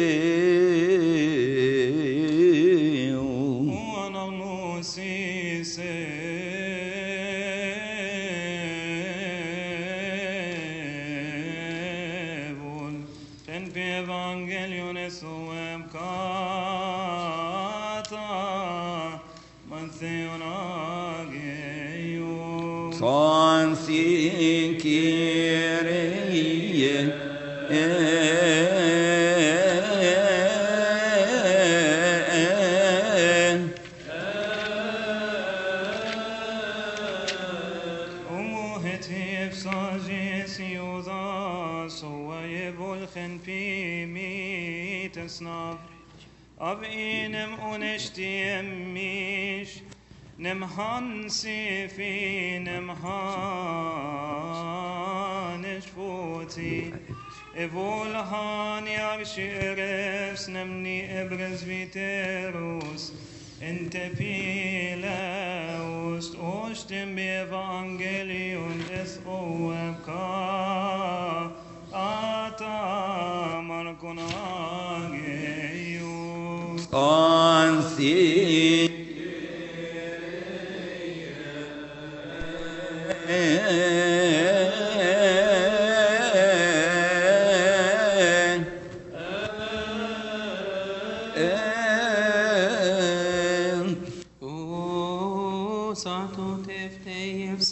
Evangelion esuem kata mantheon ageo Sansi Kyrie Umuhetiv sagis yoda soayebulchen pi mitasnav Av inem uneshtiem mish Nemhansi fi nemhanish foti Evolhan yavshirefs nemni ebres viterus Ente pilaust ostem bevangelion es oemka Ata markonageyo Sansi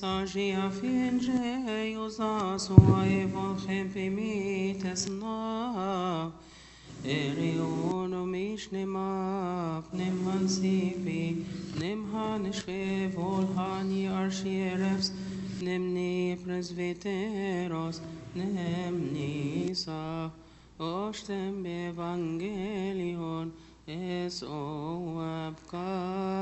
sagia finge usa sua evangel pimites na eriono mishnema nemhan sifi nemhan shvevol hani arshierefs nemni presveteros nemni sa ostem evangelion es oabka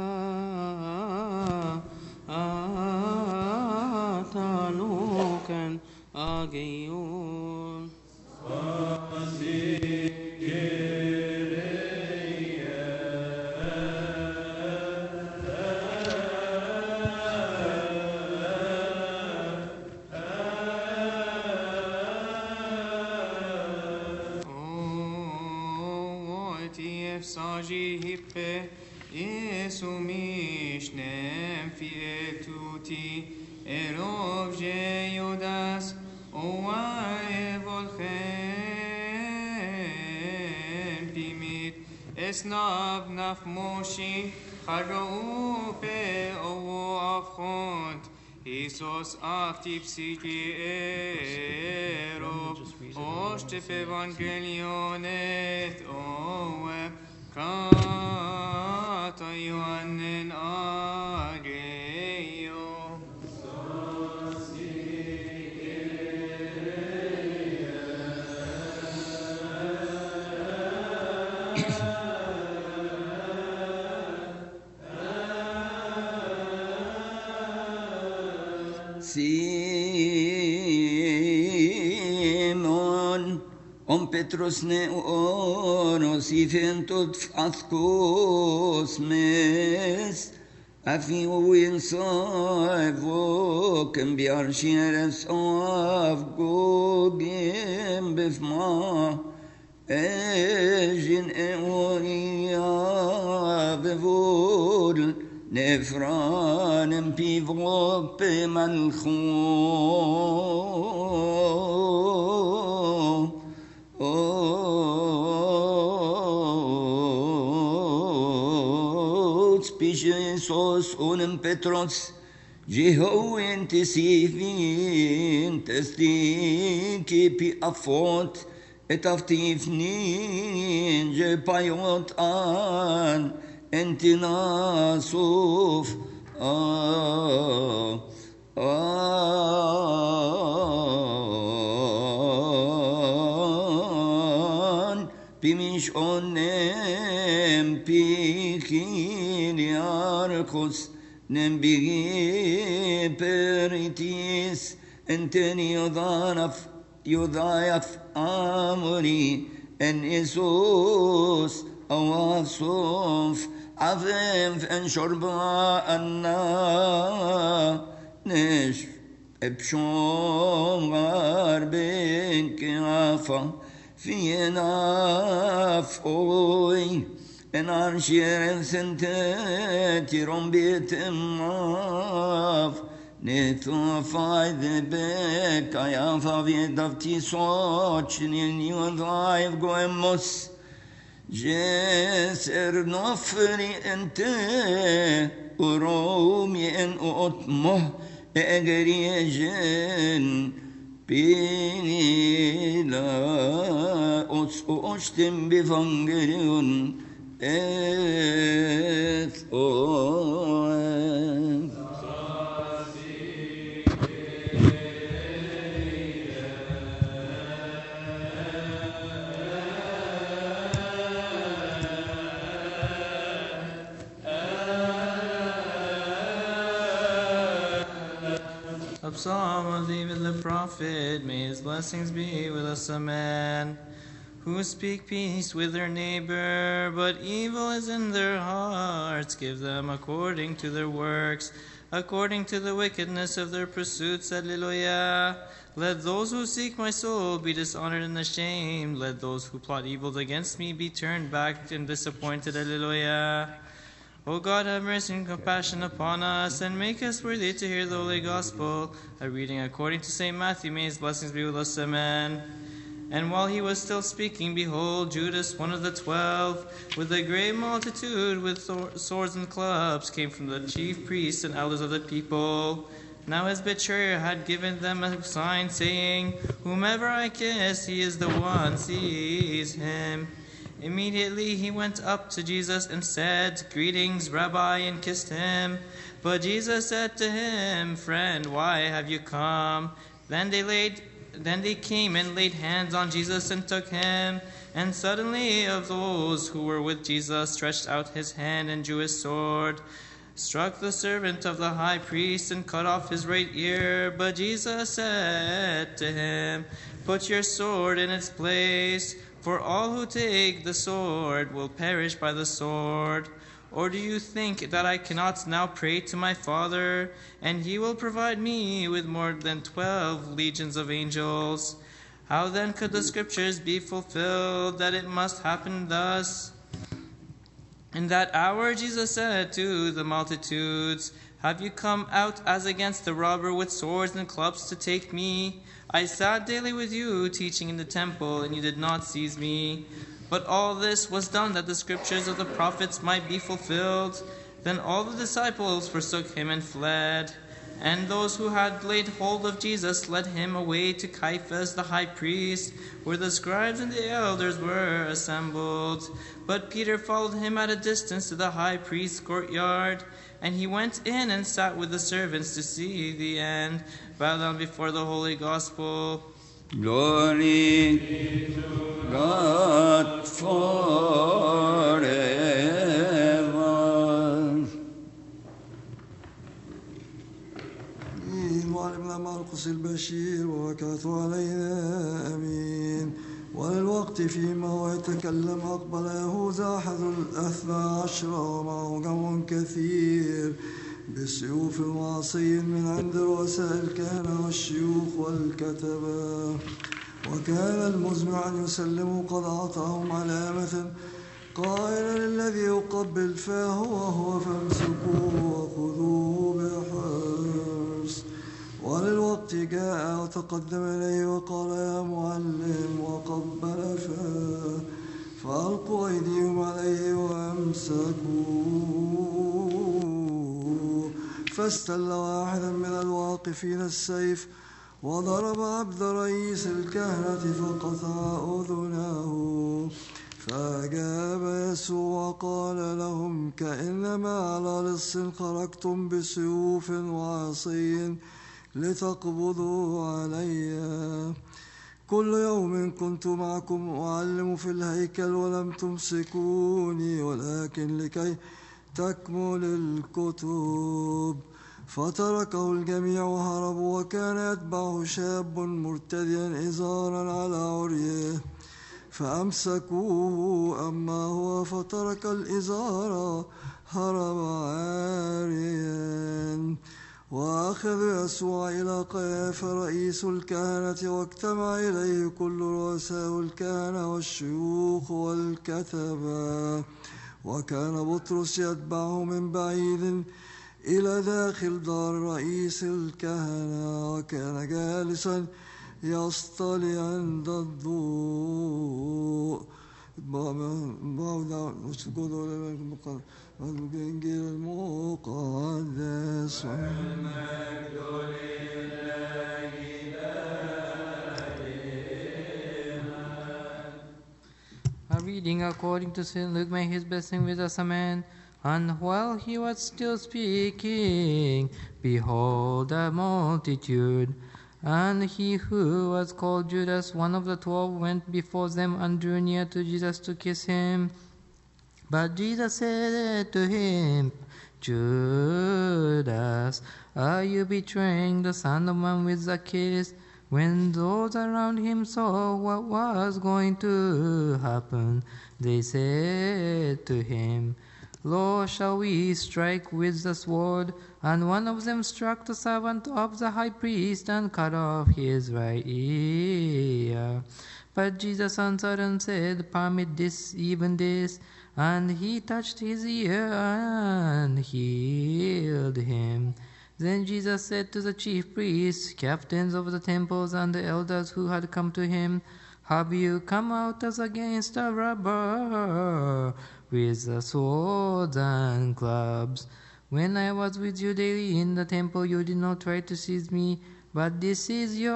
ataluken agion Saji hippe Isumishnem fietuti Erov Jeodas Oae volchem Pimit Esnav naf Moshi Charoupe Owo Afchont Isos Aftip Siki Erov Oshtef Evangelionet Owe Kata Yohannen Ageio Simon Petrus ne onos ifentot athkos mes afi uinsa vokem biarshieres av gogem befma ejin eonia bevod nefranem pivope malchon Jesus unem Petros Jehoen tisivin testiki pi afot et aftifnin je payot an entinasuf Pimish onem pichin yarkos nem bigi peritis enteni yodayaf amori en Isus awasof avem en shorba anna nesh epshom garben kiafa Fienaf oi en arsheren sentet rombetemaf netofai de bekaya faviedavti sochnin yodaiv goemos jeser nofri ente uromi en otmo egeriejen Pinila ostem bevangelion et oem. Of Psalm of David the prophet, may his blessings be with us, amen. Who speak peace with their neighbor, but evil is in their hearts. Give them according to their works, according to the wickedness of their pursuits. Alleluia. Let those who seek my soul be dishonored and ashamed. Let those who plot evils against me be turned back and disappointed. Alleluia. O God, have mercy and compassion upon us, and make us worthy to hear the Holy Gospel. A reading according to St. Matthew, may his blessings be with us, amen. And while he was still speaking, behold, Judas, one of the 12, with a great multitude with swords and clubs, came from the chief priests and elders of the people. Now his betrayer had given them a sign, saying, "Whomever I kiss, he is the one, seize him." Immediately he went up to Jesus and said, "Greetings, Rabbi," and kissed him. But Jesus said to him, "Friend, why have you come?" Then they came and laid hands on Jesus and took him. And suddenly of those who were with Jesus stretched out his hand and drew his sword, struck the servant of the high priest, and cut off his right ear. But Jesus said to him, "Put your sword in its place, for all who take the sword will perish by the sword. Or do you think that I cannot now pray to my Father, and he will provide me with more than 12 legions of angels? How then could the scriptures be fulfilled that it must happen thus?" In that hour Jesus said to the multitudes, "Have you come out as against the robber with swords and clubs to take me? I sat daily with you teaching in the temple, and you did not seize me. But all this was done that the scriptures of the prophets might be fulfilled." Then all the disciples forsook him and fled. And those who had laid hold of Jesus led him away to Caiaphas the high priest, where the scribes and the elders were assembled. But Peter followed him at a distance to the high priest's courtyard. And he went in and sat with the servants to see the end. Bow down before the holy gospel. Glory to God forever. وعلمنا مرقس البشير وبركاته علينا امين. وللوقت فيما هو يتكلم اقبل يهوذا احد ال12 ومعه جمع كثير بسيوف وعصي من عند رؤساء الكهنة والشيوخ والكتبة. وكان المزمع أن يسلموا قد أعطاهم علامة قائلا للذي يقبل فاه وهو فامسكوه وخذوه بحرص. وللوقت جاء وتقدم إليه وقال: يا معلم، وقبل فاه. فألقوا أيديهم عليه وأمسكوه. فاستل واحدا من الواقفين السيف وضرب عبد رئيس الكهنة فقطع أذنه. فأجاب يسوع وقال لهم: كأنما على لص خرجتم بسيوف وعصي لتقبضوا علي. كل يوم كنت معكم أعلم في الهيكل ولم تمسكوني، ولكن لكي تكمل الكتب. فتركه الجميع وهربوا. وكان يتبعه شاب مرتديا إزارا على عريه، فأمسكوه أما هو فترك الإزار هرب عاريا. وأخذ يسوع إلى قيافة رئيس الكهنة، واجتمع إليه كل رؤساء الكهنة والشيوخ والكتبة. وكان بطرس يتبعه من بعيد إلى داخل دار رئيس الكهنة، وكان جالسا يصطلي عند الضوء. الإنجيل المقدس. A reading according to St. Luke. May his blessing with us, amen. And while he was still speaking, behold, a multitude. And he who was called Judas, one of the 12, went before them and drew near to Jesus to kiss him. But Jesus said to him, Judas, are you betraying the Son of Man with a kiss? When those around him saw what was going to happen, they said to him, Lord, shall we strike with the sword? And one of them struck the servant of the high priest and cut off his right ear. But Jesus answered and said, Permit this, even this. And he touched his ear and healed him. Then Jesus said to the chief priests, captains of the temples, and the elders who had come to him, Have you come out as against a robber with the swords and clubs? When I was with you daily in the temple, you did not try to seize me, but this is your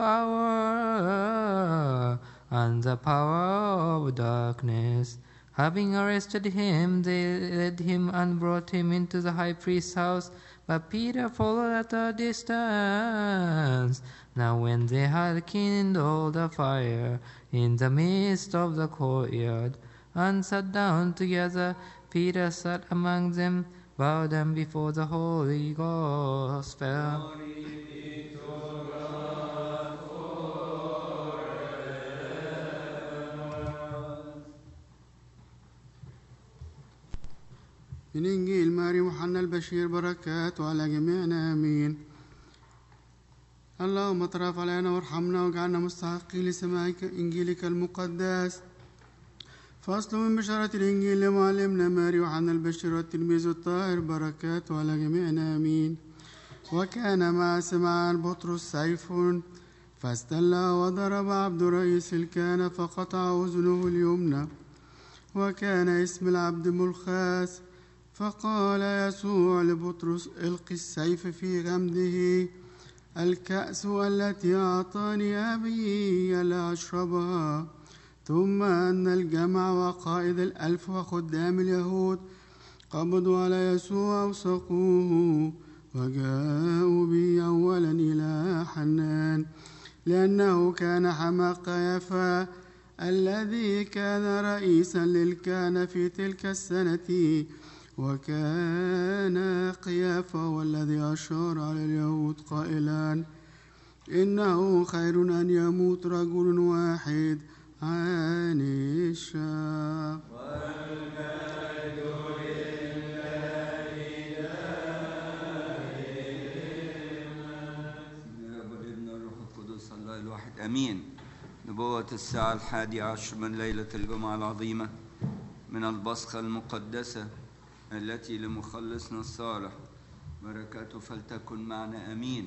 hour and the power of darkness. Having arrested him, they led him and brought him into the high priest's house, but Peter followed at a distance. Now when they had kindled a fire in the midst of the courtyard, and sat down together, Peter sat among them, bowed down before the Holy Gospel. من إنجيل ماري وحنا البشير بركات على جميعنا آمين. اللهم اطرف علينا وارحمنا واجعلنا مستحقين لسماع إنجيلك المقدس. فصل من بشارة الإنجيل لمعلمنا ماري وحنا البشير والتلميذ الطاهر بركات على جميعنا آمين. وكان مع سمعان بطرس سيف فاستلى وضرب عبد رئيس الكهنة فقطع أذنه اليمنى، وكان اسم العبد ملخاس. فقال يسوع لبطرس: الق السيف في غمده. الكأس التي أعطاني أبي لا أشربها. ثم أن الجمع وقائد 1000 وخدام اليهود قبضوا على يسوع وسقوه، وجاءوا به أولا إلى حنان، لأنه كان حمى قيافة الذي كان رئيسا للكهنة في تلك السنة. وكان قيافة والذي أشار على اليهود قائلا: إنه خير أن يموت رجل واحد عن الشعب. الله الواحد أمين. نبوة الساعة 11 من ليلة الجمعة العظيمة من البصخة المقدسة التي لمخلصنا الصالح، بركاته فلتكن معنا أمين.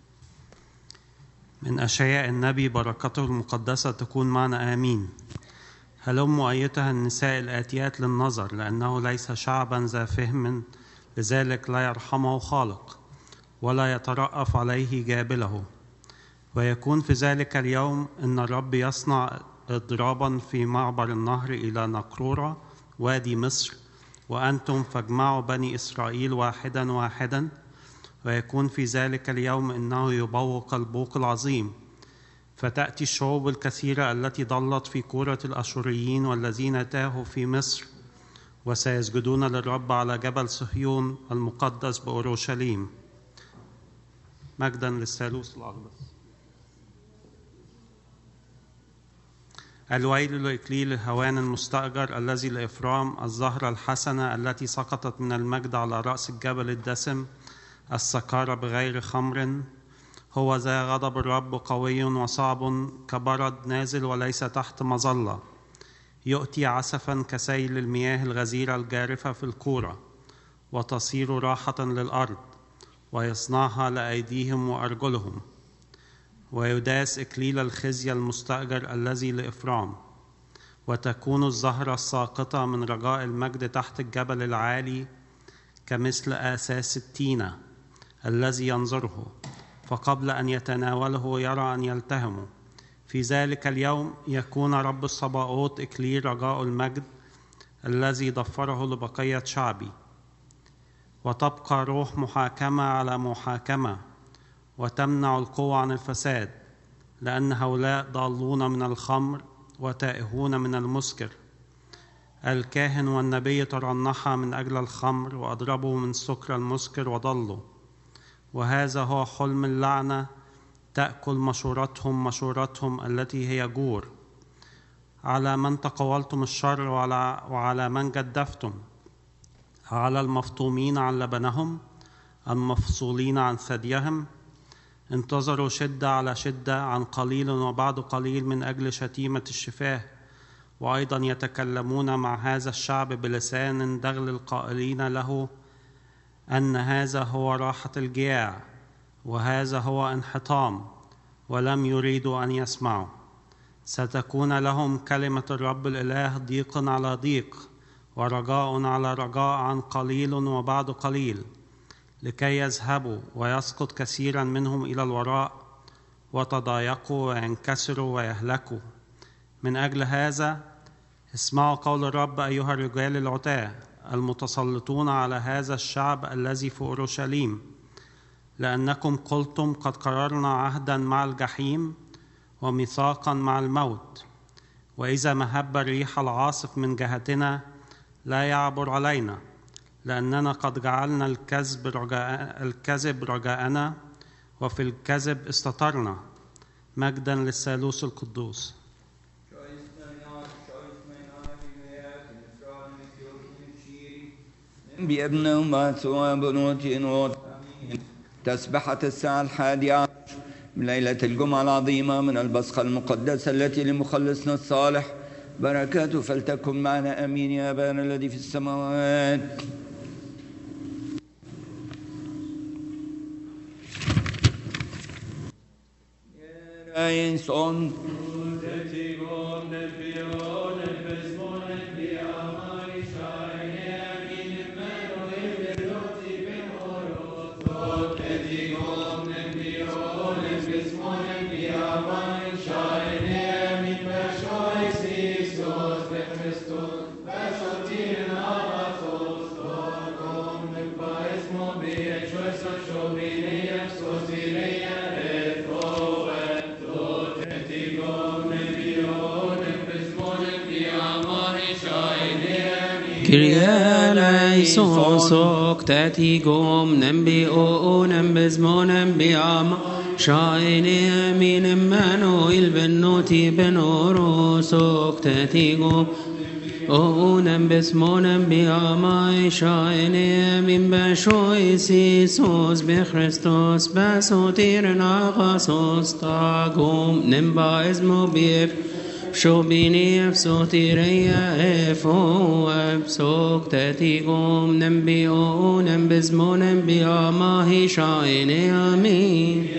من أشعياء النبي، بركته المقدسة تكون معنا آمين. هلموا أيتها النساء الآتيات للنظر، لأنه ليس شعبا ذا فهم، لذلك لا يرحمه خالق ولا يترأف عليه جابله. ويكون في ذلك اليوم إن الرب يصنع إضرابا في معبر النهر إلى نقرورة وادي مصر، وأنتم فاجمعوا بني إسرائيل واحدا واحدا. ويكون في ذلك اليوم إنه يبوق البوق العظيم، فتأتي الشعوب الكثيرة التي ضلت في كورة الأشوريين والذين تاهوا في مصر، وسيسجدون للرب على جبل صهيون المقدس بأورشليم. مجدا للثالوث الأقدس. الويل لإكليل الهوان المستأجر الذي لإفرام، الزهرة الحسنة التي سقطت من المجد على رأس الجبل الدسم، السكارة بغير خمر. هو ذا غضب الرب قوي وصعب كبرد نازل وليس تحت مظلة. يؤتي عسفا كسيل المياه الغزيرة الجارفة في الكورة، وتصير راحة للأرض، ويصنعها لأيديهم وأرجلهم. ويداس إكليل الخزي المستأجر الذي لإفرام، وتكون الزهرة الساقطة من رجاء المجد تحت الجبل العالي كمثل آساس التينة الذي ينظره، فقبل أن يتناوله يرى أن يلتهمه. في ذلك اليوم يكون رب الصباؤوت إكليل رجاء المجد الذي ضفره لبقية شعبي. وتبقى روح محاكمة على محاكمة، وتمنع القوة عن الفساد، لأن هؤلاء ضالون من الخمر وتائهون من المسكر. الكاهن والنبي ترنحا من أجل الخمر، وأضربوا من سكر المسكر وضلوا. وهذا هو حلم اللعنة، تأكل مشورتهم التي هي جور. على من تقولتم الشر وعلى من جدفتم؟ على المفطومين عن لبنهم، المفصولين عن ثديهم. انتظروا شدة على شدة، عن قليل وبعد قليل، من أجل شتيمة الشفاه. وأيضا يتكلمون مع هذا الشعب بلسان دغل، القائلين له أن هذا هو راحة الجياع، وهذا هو انحطام، ولم يريدوا أن يسمعوا. ستكون لهم كلمة الرب الإله ضيق على ضيق، ورجاء على رجاء، عن قليل وبعد قليل. لكي يذهبوا ويسقط كثيرا منهم إلى الوراء وتضايقوا وينكسروا ويهلكوا. من أجل هذا اسمعوا قول الرب أيها الرجال العتاة المتسلطون على هذا الشعب الذي في أورشليم، لأنكم قلتم قد قررنا عهدا مع الجحيم وميثاقا مع الموت، وإذا مهب الريح العاصف من جهتنا لا يعبر علينا، لأننا قد جعلنا الكذب رجاءنا وفي الكذب استترنا. مجدا للثالوث القدوس. بابن وماتوا بنوتين تسبحة الساعة 11 من ليلة الجمعة العظيمة من البصخة المقدسة التي لمخلصنا الصالح بركاته فلتكن معنا آمين. يا أبانا الذي في السماوات Son Kyrie eleison soctatigum nembi'onem bezmonem bi'ama shaini amin Emmanuel benoti benoro soctatigum onem bezmonem bi'ama shaini amin bashois Isus bechristos basotiren agasos tagum nemba ezmo bi'ef شوبيني أفسوتي ريا إفو أفسوك تاتيكم ننبيو ننبزمو ننبيا ماهي شايني آمين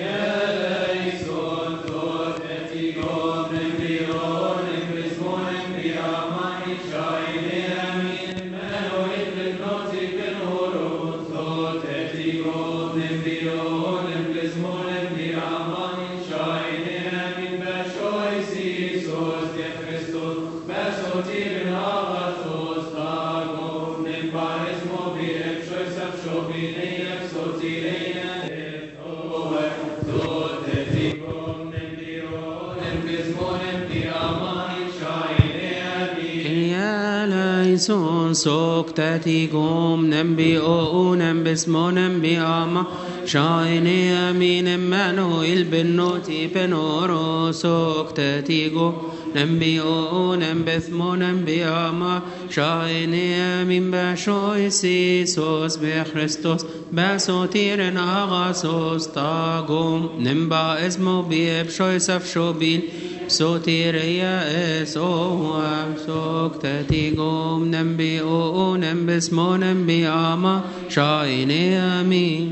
son soctatigum nembi'o nembismo nembi'ama shaini amin Emmanuel benoti benoro soctatigum nembi'o nembismo nembi'ama shaini amin bashois Isus bechristos basotiren agasos tagum nemba esmo biebshois afshobin Sotiria es oam soctatigum nembi'o nembismo nembi'ama shaini amin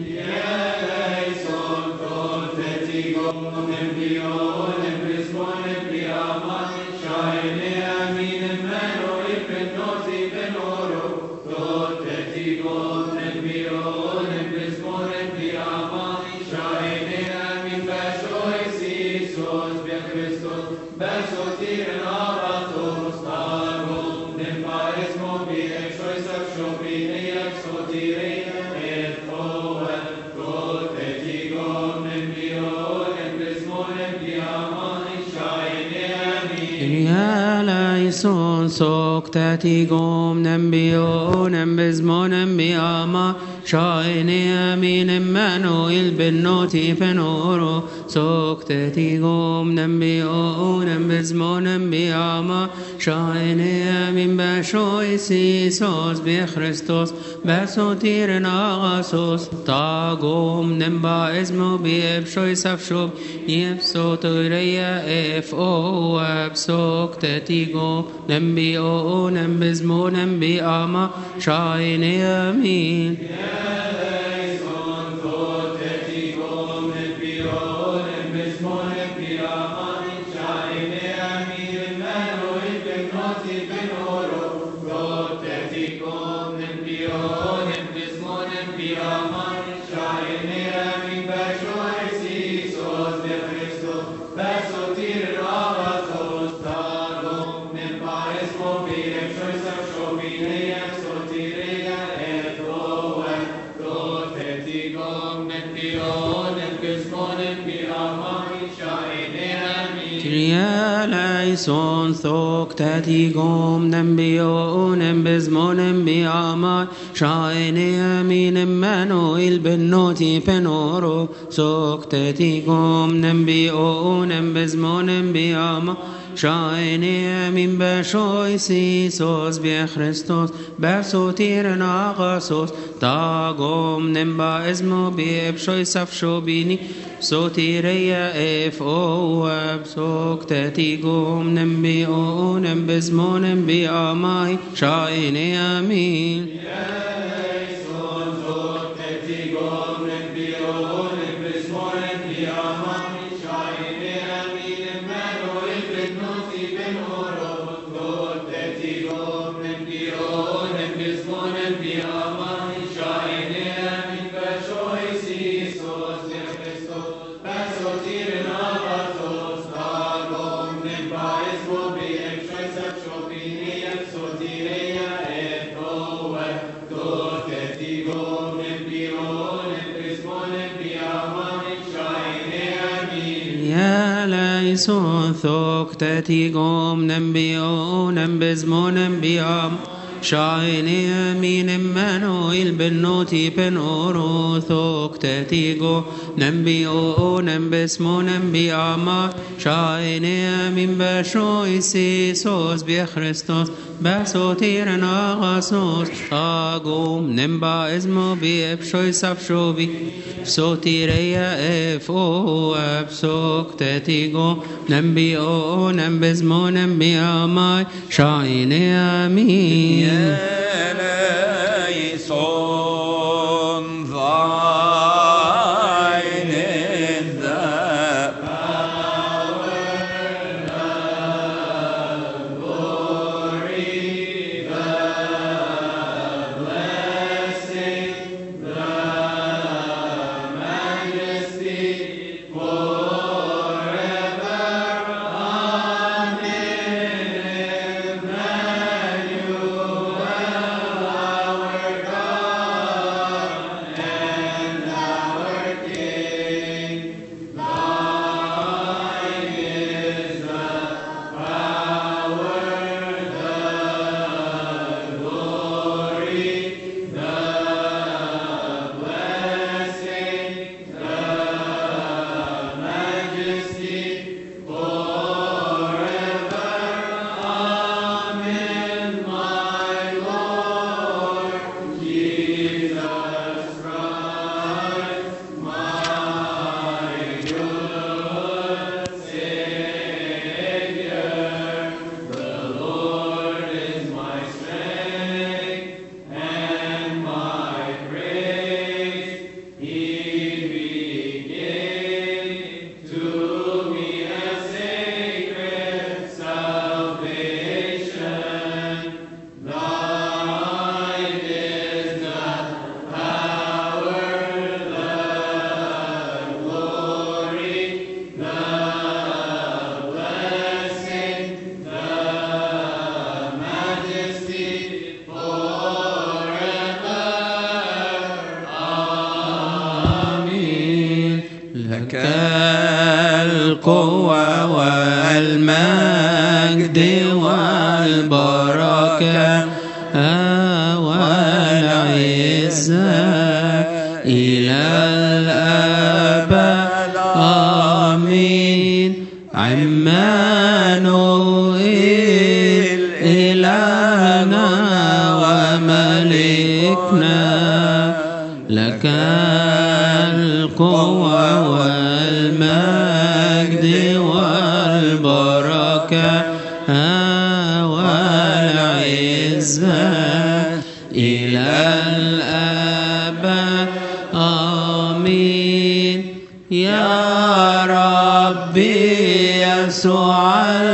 son soctatigum nembi'o nembizmo nembi'ama shaini amin Emmanuel benoti benoro soctatigum nembi'o nembizmo nembi'ama shaini amin bashois Isus bechristos basotiren agasos tagum nemba ezmo biebshois afshob yebsotoreya efo absoctatigum nembi'o nembizmo nembi'ama shaini amin Amen. Kyrie eleison thoktatigom nembionem bezmonem biamai shaine amin Emmanuel benoti penoro thoktatigom nembionem bezmonem biamai shaine amin beshoisi sos bi Christos bersotiren agasos tagom nemba ezmo bi ebshoi safshobini sotireya efoab soktatigom nembionem bezmonem biamai shaine amin eleison thoktatigom nembionem bezmonem biam shaine amin Emmanuel benoti penoro thoktatigom nembionem bezmonem biama shaine amin beshoisi sos bi Christos basotiren agasos agom nemba ezmo bi ebshoi safshobi sotireya efoab soktatigom nembionem bezmonem biamai shaine amin eleison thine is the power, the glory, the blessing, the majesty forever. Amen. Emmanuel, our God and our King. Thine is the power, the glory, the blessing, the majesty forever. Amen, my Lord Jesus Christ, my good Savior. The Lord is my strength and my praise. He became to me a sacred salvation. Thine is the power, the glory, the blessing, the majesty forever. Amen. لك القوة والمجد والبركة والعزة إلى الأبد. آمين. عمانوئيل إلهنا وملكنا لك القوة والمجد والبركة والعزة إلى الأبد. آمين. يا ربي يسوع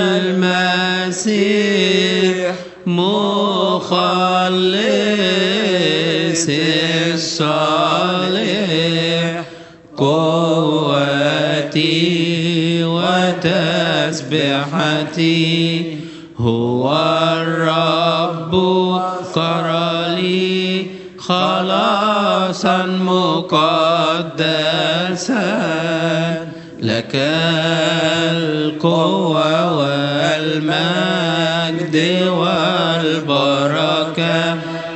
المسيح مخلص الصالح قوتي وتسبحتي هو الرب قرى لي خلاصا مقدسا لك القوة والمجد والبركة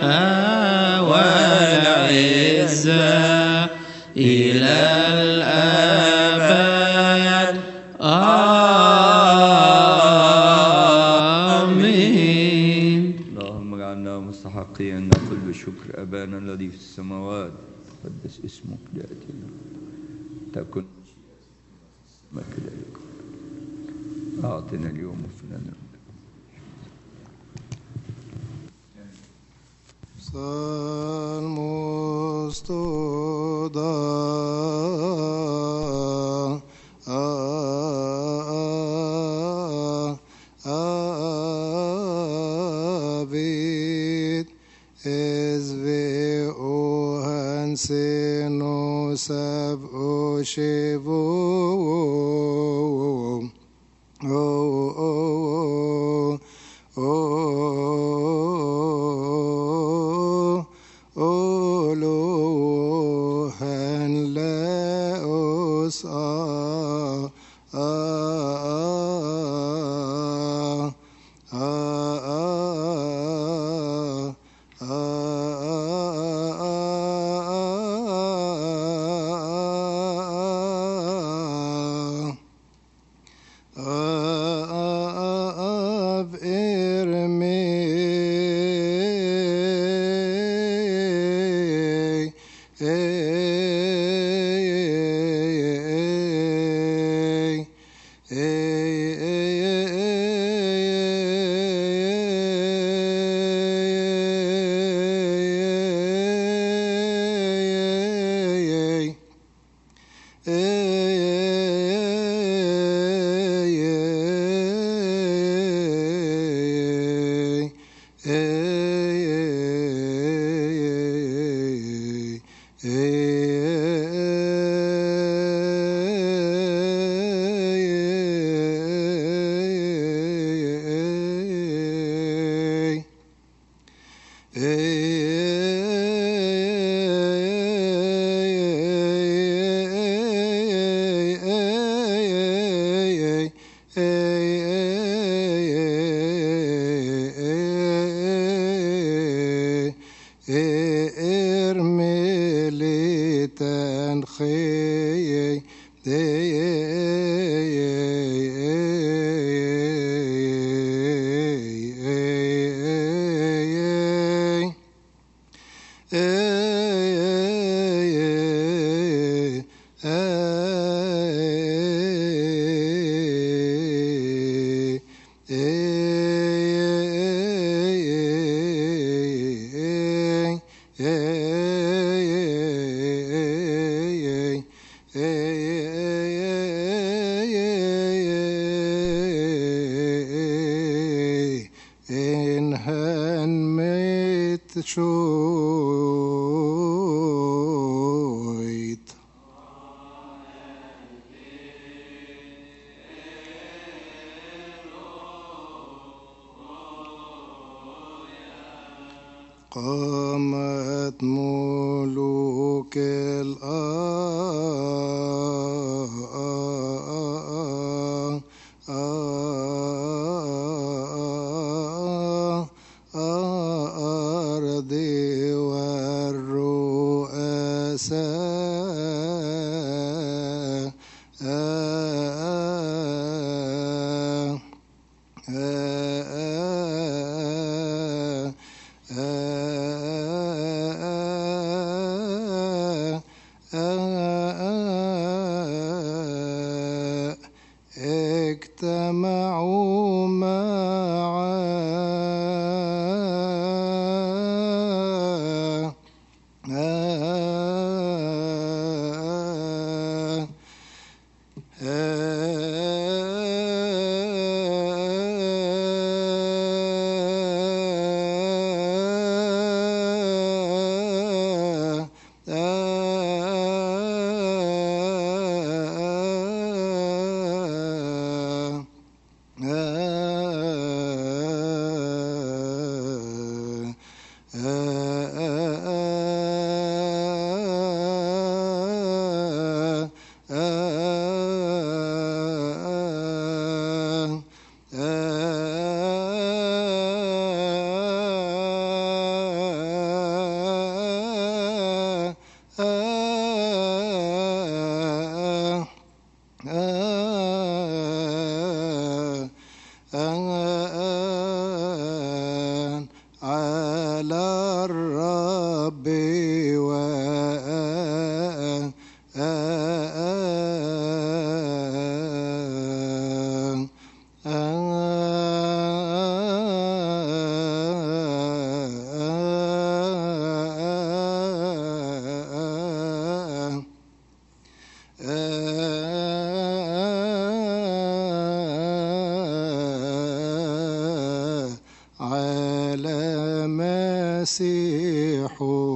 والعزة إلى الأبد آمين. اللهم اجعلنا مستحقين أن نقول بشكر أبانا الذي في السماوات قدس اسمك يأتي تكن مشيئتك أعطنا اليوم وفلنا Salmos toda Avid Ezve Ohanseno Sab Oshevo قامت ملوك الأرض والرؤساء اجتمعوا على الرب على مسيحه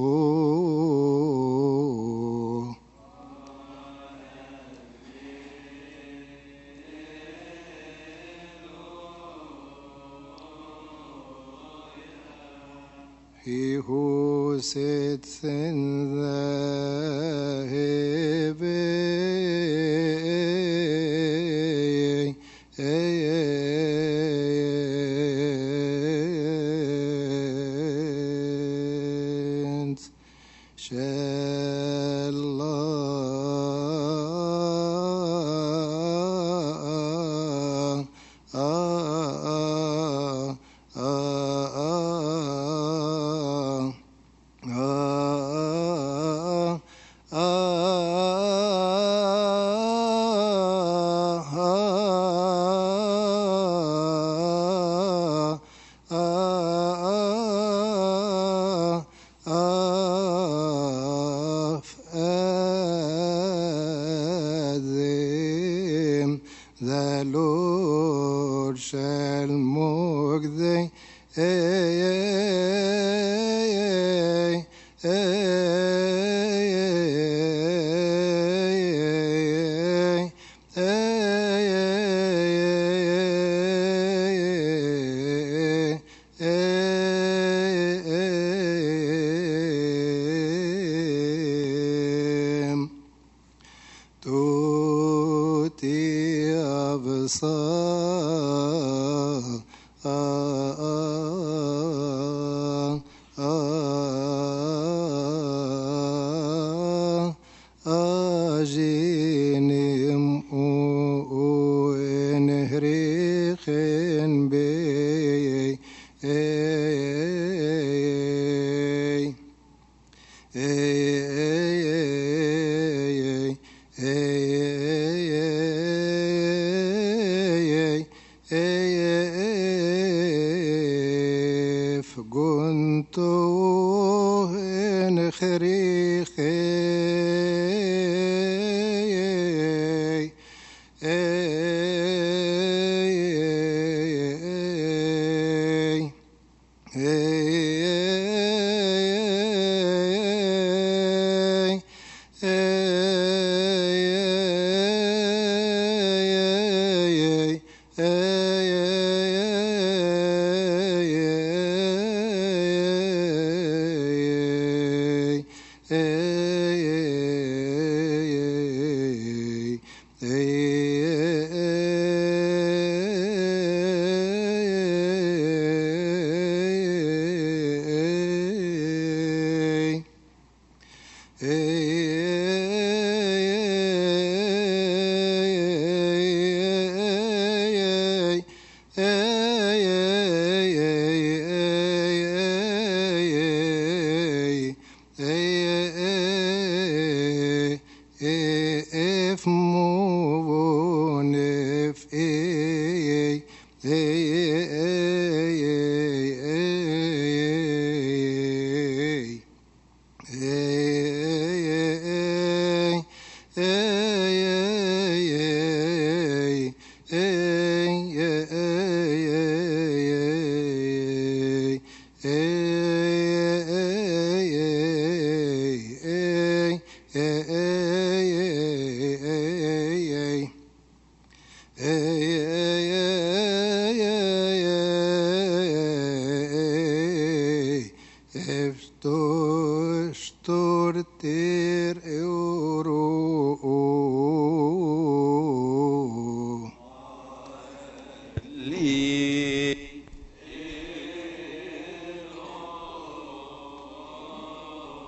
He who sits in the heavens shall the Lord shall mock thee. Tutti ajinim enhrichen bey Gunto en Jeriche if move if stortir euro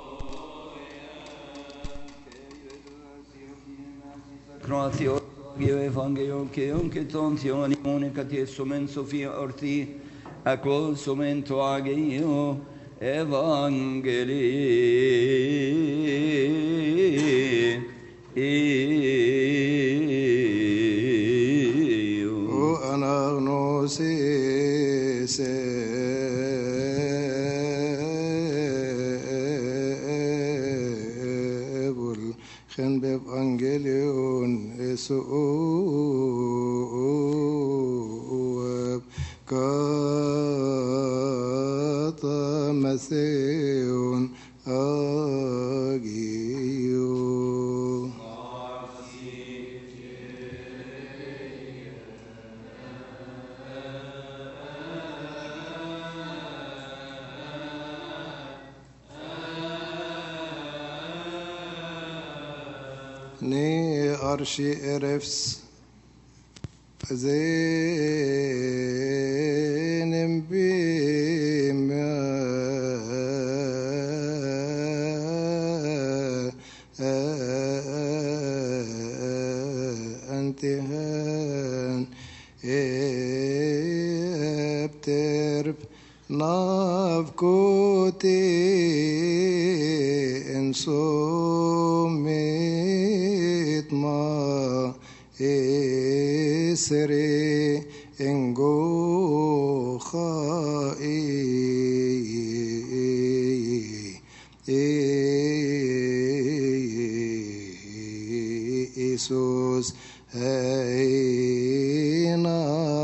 Gracias, Dio Evangelion che unche tontioni monica ti sumen Sofia orti acol sumento agio Evangeli O anagnosis Khen bevangelion esuab kata maseon agio. Ni arshi erefs zenim bima antihan ebterb navkoti insomit ma esre engo khai Jesus heina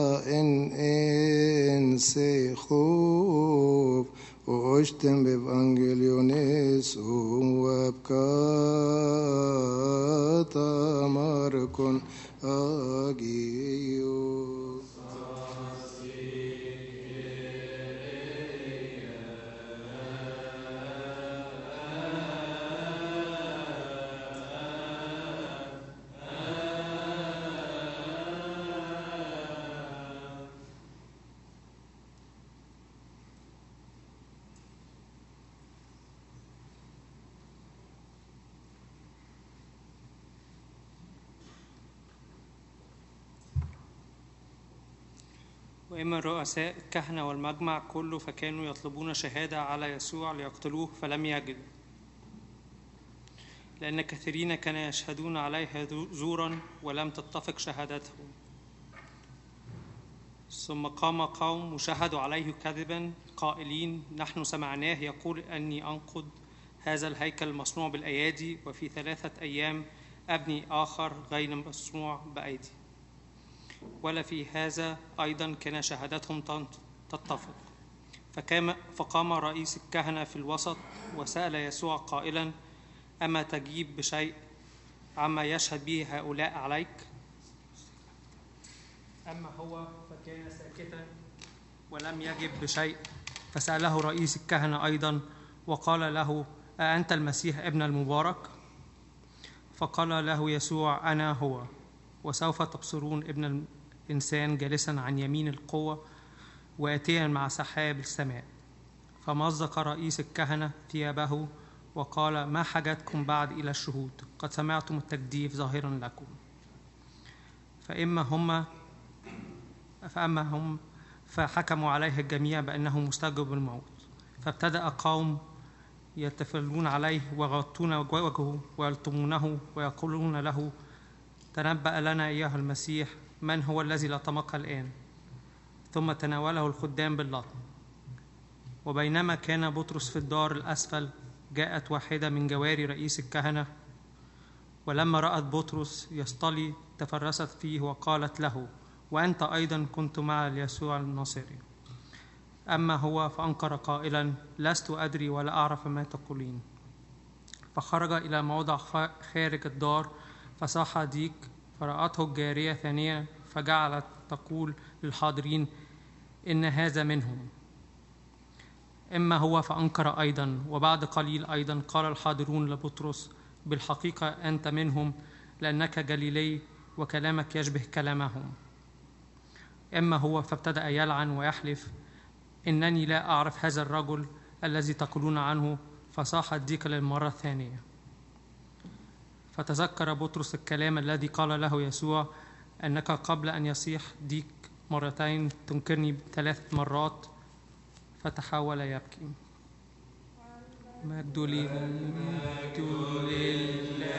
en se khuf واشتم بإفانجيليونيس وابكاتا ماركون آجيو وإما رؤساء الكهنة والمجمع كله فكانوا يطلبون شهادة على يسوع ليقتلوه فلم يجدوا، لأن كثيرين كانوا يشهدون عليه زورا ولم تتفق شهادتهم. ثم قام قوم وشهدوا عليه كذبا قائلين: نحن سمعناه يقول أني أنقض هذا الهيكل المصنوع بالأيادي، وفي 3 أيام أبني آخر غير مصنوع بأيدي. ولا في هذا أيضا كان شهادتهم تتفق. فقام رئيس الكهنة في الوسط وسأل يسوع قائلا: أما تجيب بشيء عما يشهد به هؤلاء عليك؟ أما هو فكان ساكتا ولم يجب بشيء. فسأله رئيس الكهنة أيضا وقال له: أأنت المسيح ابن المبارك؟ فقال له يسوع: أنا هو، وسوف تبصرون ابن الإنسان جالسا عن يمين القوة وآتيا مع سحاب السماء. فمزق رئيس الكهنة ثيابه وقال: ما حاجتكم بعد إلى الشهود؟ قد سمعتم التجديف ظاهرا لكم. فأما هم فحكموا عليه الجميع بأنه مستوجب الموت. فابتدأ قوم يتفلون عليه ويغطون وجهه ويلطمونه ويقولون له: تنبأ لنا أيها المسيح، من هو الذي لطمك الآن؟ ثم تناوله الخدام باللطم. وبينما كان بطرس في الدار الأسفل جاءت واحدة من جواري رئيس الكهنة، ولما رأت بطرس يصطلي تفرست فيه وقالت له: وأنت أيضا كنت مع يسوع الناصري. أما هو فأنكر قائلا: لست أدري ولا أعرف ما تقولين. فخرج إلى موضع خارج الدار فصاح ديك، فرأته الجارية ثانية فجعلت تقول للحاضرين: إن هذا منهم. إما هو فأنكر أيضا. وبعد قليل أيضا قال الحاضرون لبطرس: بالحقيقة أنت منهم، لأنك جليلي وكلامك يشبه كلامهم. إما هو فابتدأ يلعن ويحلف: إنني لا أعرف هذا الرجل الذي تقولون عنه. فصاح الديك للمرة الثانية. فتذكر بطرس الكلام الذي قال له يسوع: أنك قبل أن يصيح ديك مرتين تنكرني 3 مرات. فتحاول يبكي. مجد لله.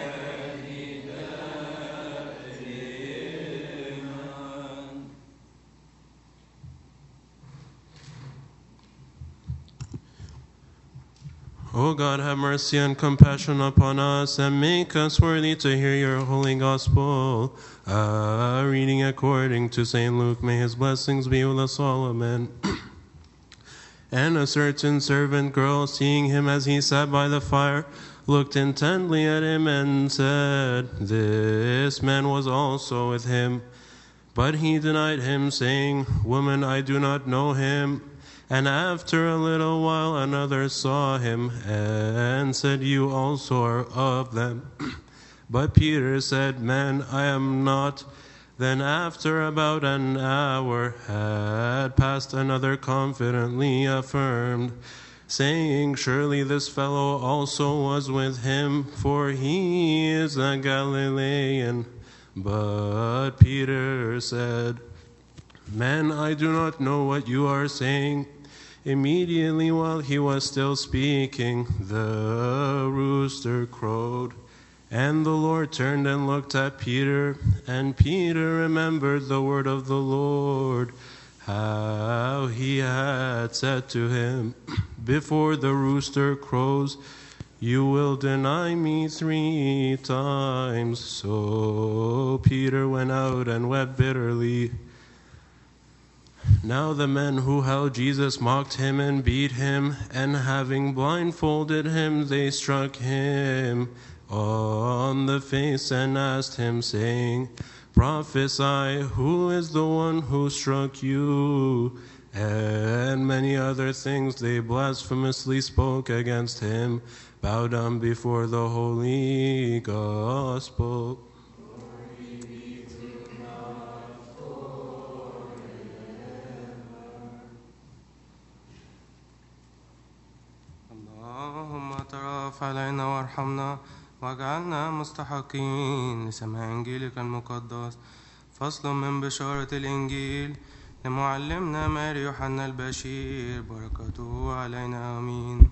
O God, have mercy and compassion upon us, and make us worthy to hear your holy gospel. Reading according to St. Luke, may his blessings be with us all. Amen. And a certain servant girl, seeing him as he sat by the fire, looked intently at him and said, "This man was also with him." But he denied him, saying, "Woman, I do not know him." And after a little while another saw him and said, "You also are of them." But Peter said, "Man, I am not." Then after about an hour had passed, another confidently affirmed, saying, "Surely this fellow also was with him, for he is a Galilean." But Peter said, "Man, I do not know what you are saying." Immediately while he was still speaking, the rooster crowed. And the Lord turned and looked at Peter, and Peter remembered the word of the Lord, how he had said to him, "Before the rooster crows, you will deny me 3 times." So Peter went out and wept bitterly. Now the men who held Jesus mocked him and beat him, and having blindfolded him, they struck him on the face and asked him, saying, "Prophesy, who is the one who struck you?" And many other things they blasphemously spoke against him, bowed down before the holy gospel. اللهم ترأف علينا وارحمنا واجعلنا مستحقين لسماع إنجيلك المقدس. فصل من بشارة الإنجيل لمعلمنا ماري يوحنا البشير، بركاته علينا آمين.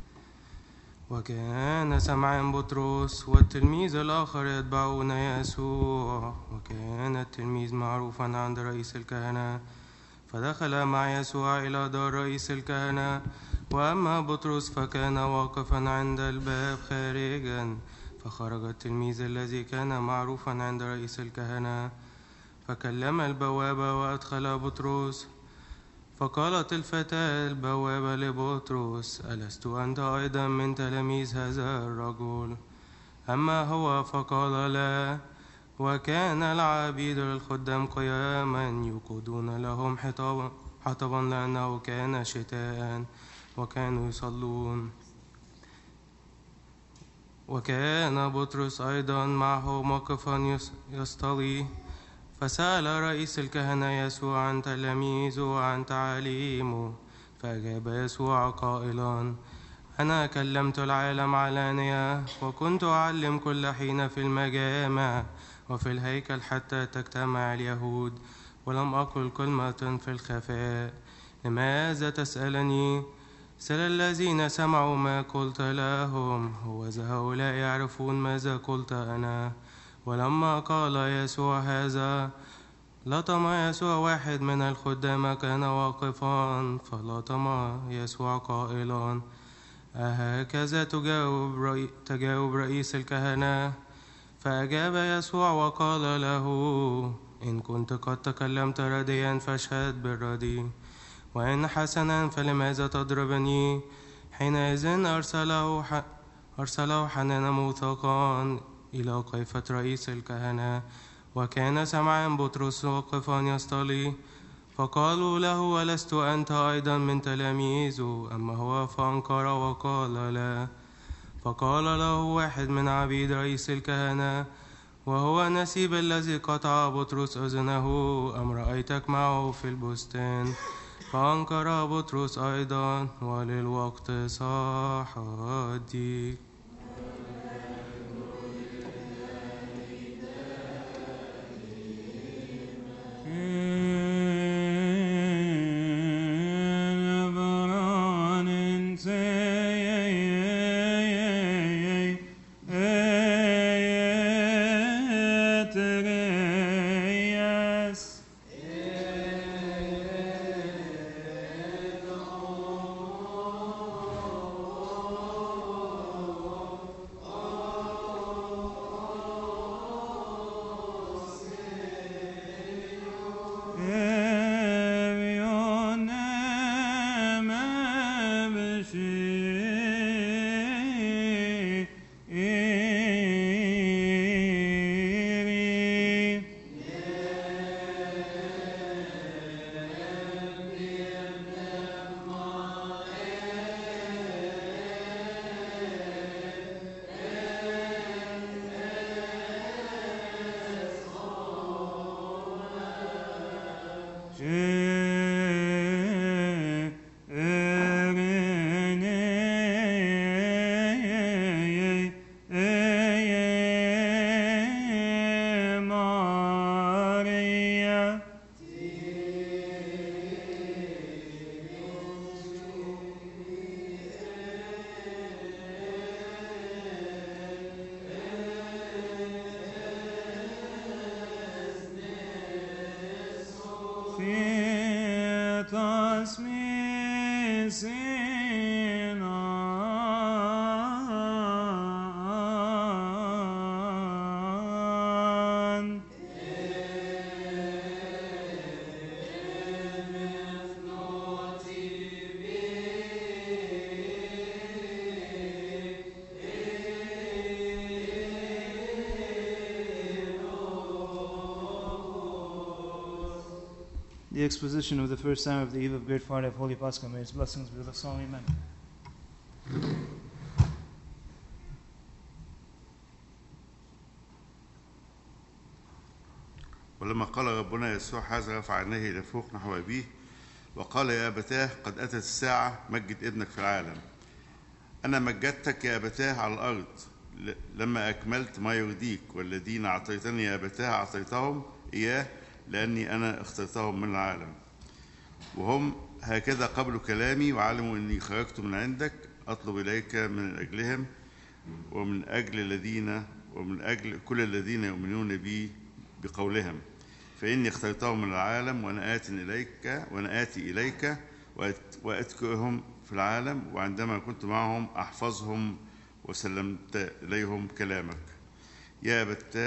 وكان سمعان بطرس والتلميذ الآخر يتبعون يسوع، وكان التلميذ معروفا عند رئيس الكهنة، فدخل مع يسوع إلى دار رئيس الكهنة. وأما بطرس فكان واقفا عند الباب خارجا، فخرج التلميذ الذي كان معروفا عند رئيس الكهنة فكلم البوابة وأدخل بطرس. فقالت الفتاة البوابة لبطرس: ألست أنت أيضا من تلاميذ هذا الرجل؟ أما هو فقال لا. وكان العبيد الخدام قياما يوقدون لهم حطبا لأنه كان شتاء، وكانوا يصلون. وكان بطرس أيضا معه موقفا يصطلي. فسأل رئيس الكهنة يسوع عن تلاميذه وعن تعاليمه، فأجاب يسوع قائلا: أنا كلمت العالم علانية، وكنت أعلم كل حين في المجامع وفي الهيكل حتى تجتمع اليهود، ولم أقل كلمة في الخفاء. لماذا تسألني؟ سل الذين سمعوا ما قلت لهم، هوذا هؤلاء يعرفون ماذا قلت أنا. ولما قال يسوع هذا لطم يسوع واحد من الخدام كان واقفا، فلطم يسوع قائلا: أهكذا تجاوب رئيس الكهنة؟ فأجاب يسوع وقال له: إن كنت قد تكلمت رديا فاشهد بالردي، وإن حسنا فلماذا تضربني؟ حينئذ أرسله حنان موثقا إلى قيفة رئيس الكهنة. وكان سمعان بطرس واقفا يصطلي، فقالوا له: ألست أنت أيضا من تلاميذه؟ أما هو فأنكر وقال لا. فقال له واحد من عبيد رئيس الكهنة وهو نسيب الذي قطع بطرس أذنه: أم رأيتك معه في البستان؟ فأنكر بطرس أيضا، وللوقت صاح الديك. Maria. Fietas misinan. The exposition of the first hour of the eve of Great Friday of Holy Pascha. May its blessings be with us all. Amen. ولما قال ربنا يسوع هذا رفع عينيه إلى فوق نحو أبيه وقال يا أبتاه قد أتت الساعة مجد ابنك في العالم. أنا مجدتك يا أبتاه على الأرض لما أكملت ما يرضيك، والذين أعطيتني يا أبتاه أعطيتهم إياه لأني أنا اخترتهم من العالم، وهم هكذا قبلوا كلامي وعلموا أني خرجت من عندك. أطلب إليك من أجلهم ومن أجل كل الذين يؤمنون بي بقولهم، فإني اخترتهم من العالم وأنا آتي إليك وأذكرهم في العالم، وعندما كنت معهم أحفظهم وسلمت إليهم كلامك. يا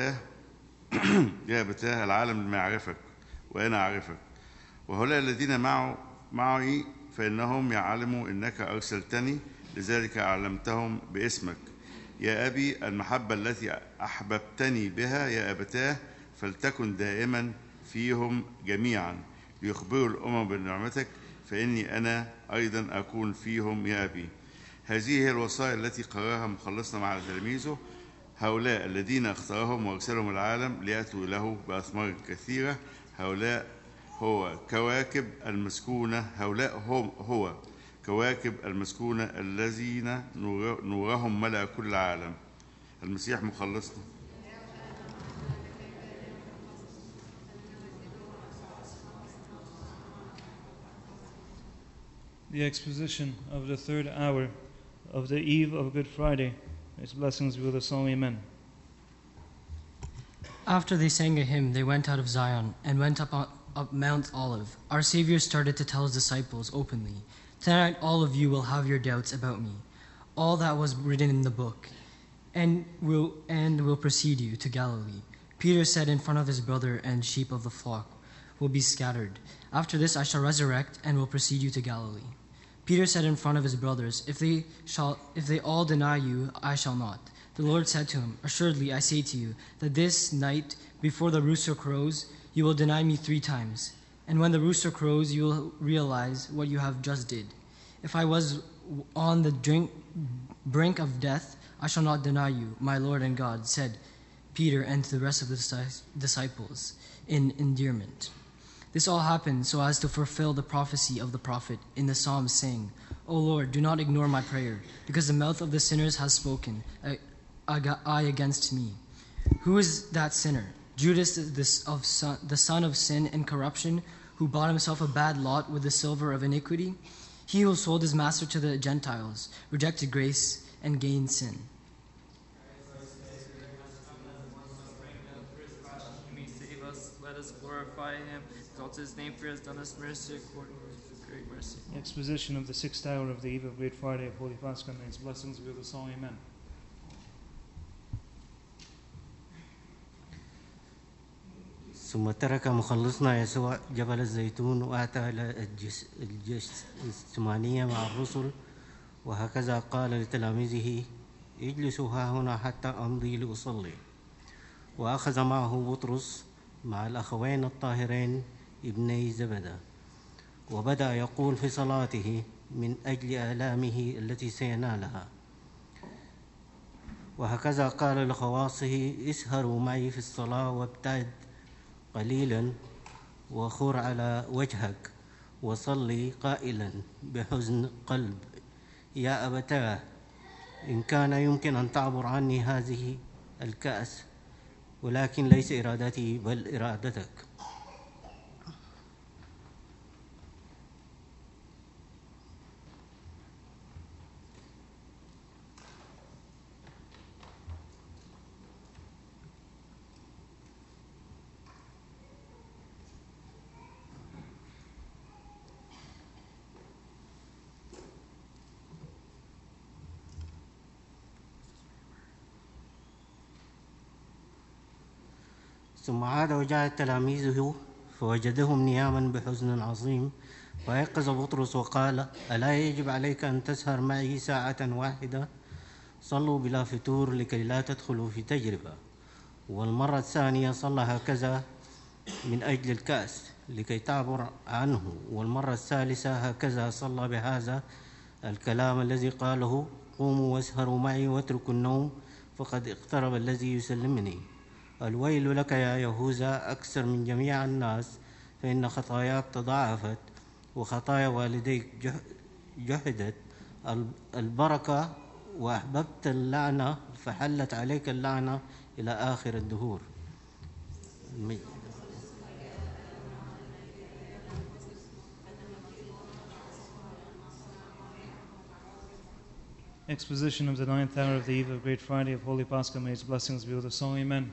أبتاه العالم لم يعرفك وأنا أعرفك، وهؤلاء الذين معي فإنهم يعلموا أنك أرسلتني، لذلك أعلمتهم باسمك. يا أبي المحبة التي أحببتني بها يا أبتاه فلتكن دائما فيهم جميعا ليخبروا الأمم بنعمتك، فإني أنا أيضا أكون فيهم يا أبي. هذه هي الوصايا التي قررها مخلصنا مع تلاميذه، هؤلاء الذين اختارهم وارسلهم العالم ليأتوا له بأثمار كثيرة. هؤلاء هو كواكب المسكونة الذين نورهم ملأ كل العالم. المسيح مخلصنا. The exposition of the third hour of the eve of Good Friday. Its blessings be with us all. Amen. After they sang a hymn, they went out of Zion and went up Mount Olive. Our Savior started to tell his disciples openly, "Tonight all of you will have your doubts about me. All that was written in the book, and will precede you to Galilee." Peter said in front of his brother, "And sheep of the flock will be scattered. After this I shall resurrect and will precede you to Galilee." Peter said in front of his brothers, If they all deny you, I shall not." The Lord said to him, "Assuredly I say to you, that this night before the rooster crows, you will deny me 3 times. And when the rooster crows, you will realize what you have just did. If I was on the brink of death, I shall not deny you, my Lord and God," said Peter and to the rest of the disciples in endearment. This all happened so as to fulfill the prophecy of the prophet in the Psalms, saying, "O Lord, do not ignore my prayer, because the mouth of the sinners has spoken against me." Who is that sinner? Judas, the son of sin and corruption, who bought himself a bad lot with the silver of iniquity? He who sold his master to the Gentiles, rejected grace, and gained sin. Let us glorify him. Exalt his name, for he has done us mercy according to his great mercy. Exposition of the sixth hour of the eve of Great Friday of Holy Pascha. May its blessings be with us all. Amen. ثم ترك مخلصنا يسوع جبل الزيتون وأتى إلى الجثمانية مع الرسل، وهكذا قال لتلاميذه: اجلسوا ها هنا حتى أمضي لأصلي. وأخذ معه بطرس مع الأخوين الطاهرين ابني زبدة، وبدأ يقول في صلاته من أجل آلامه التي سينالها. وهكذا قال لخواصه: اسهروا معي في الصلاة وابتعد قليلا وخر على وجهك وصلي قائلا بحزن قلب: يا أبتاه، إن كان يمكن أن تعبر عني هذه الكأس، ولكن ليس إرادتي بل إرادتك. ثم عاد وجاء تلاميذه فوجدهم نياما بحزن عظيم، فأيقظ بطرس وقال: ألا يجب عليك أن تسهر معي ساعة واحدة؟ صلوا بلا فتور لكي لا تدخلوا في تجربة. والمرة الثانية صلى هكذا من أجل الكأس لكي تعبر عنه. والمرة الثالثة هكذا صلى بهذا الكلام الذي قاله: قوموا واسهروا معي واتركوا النوم، فقد اقترب الذي يسلمني. الويل لك يا يهوذا أكثر من جميع الناس، فإن خطاياك تضاعفت وخطايا والديك جحدت. البركة وأحببت اللعنة، فحلت عليك اللعنة إلى آخر الدهور. Exposition of the 9th hour of the eve of Great Friday of Holy Pascha. May its blessings be with us all. Amen.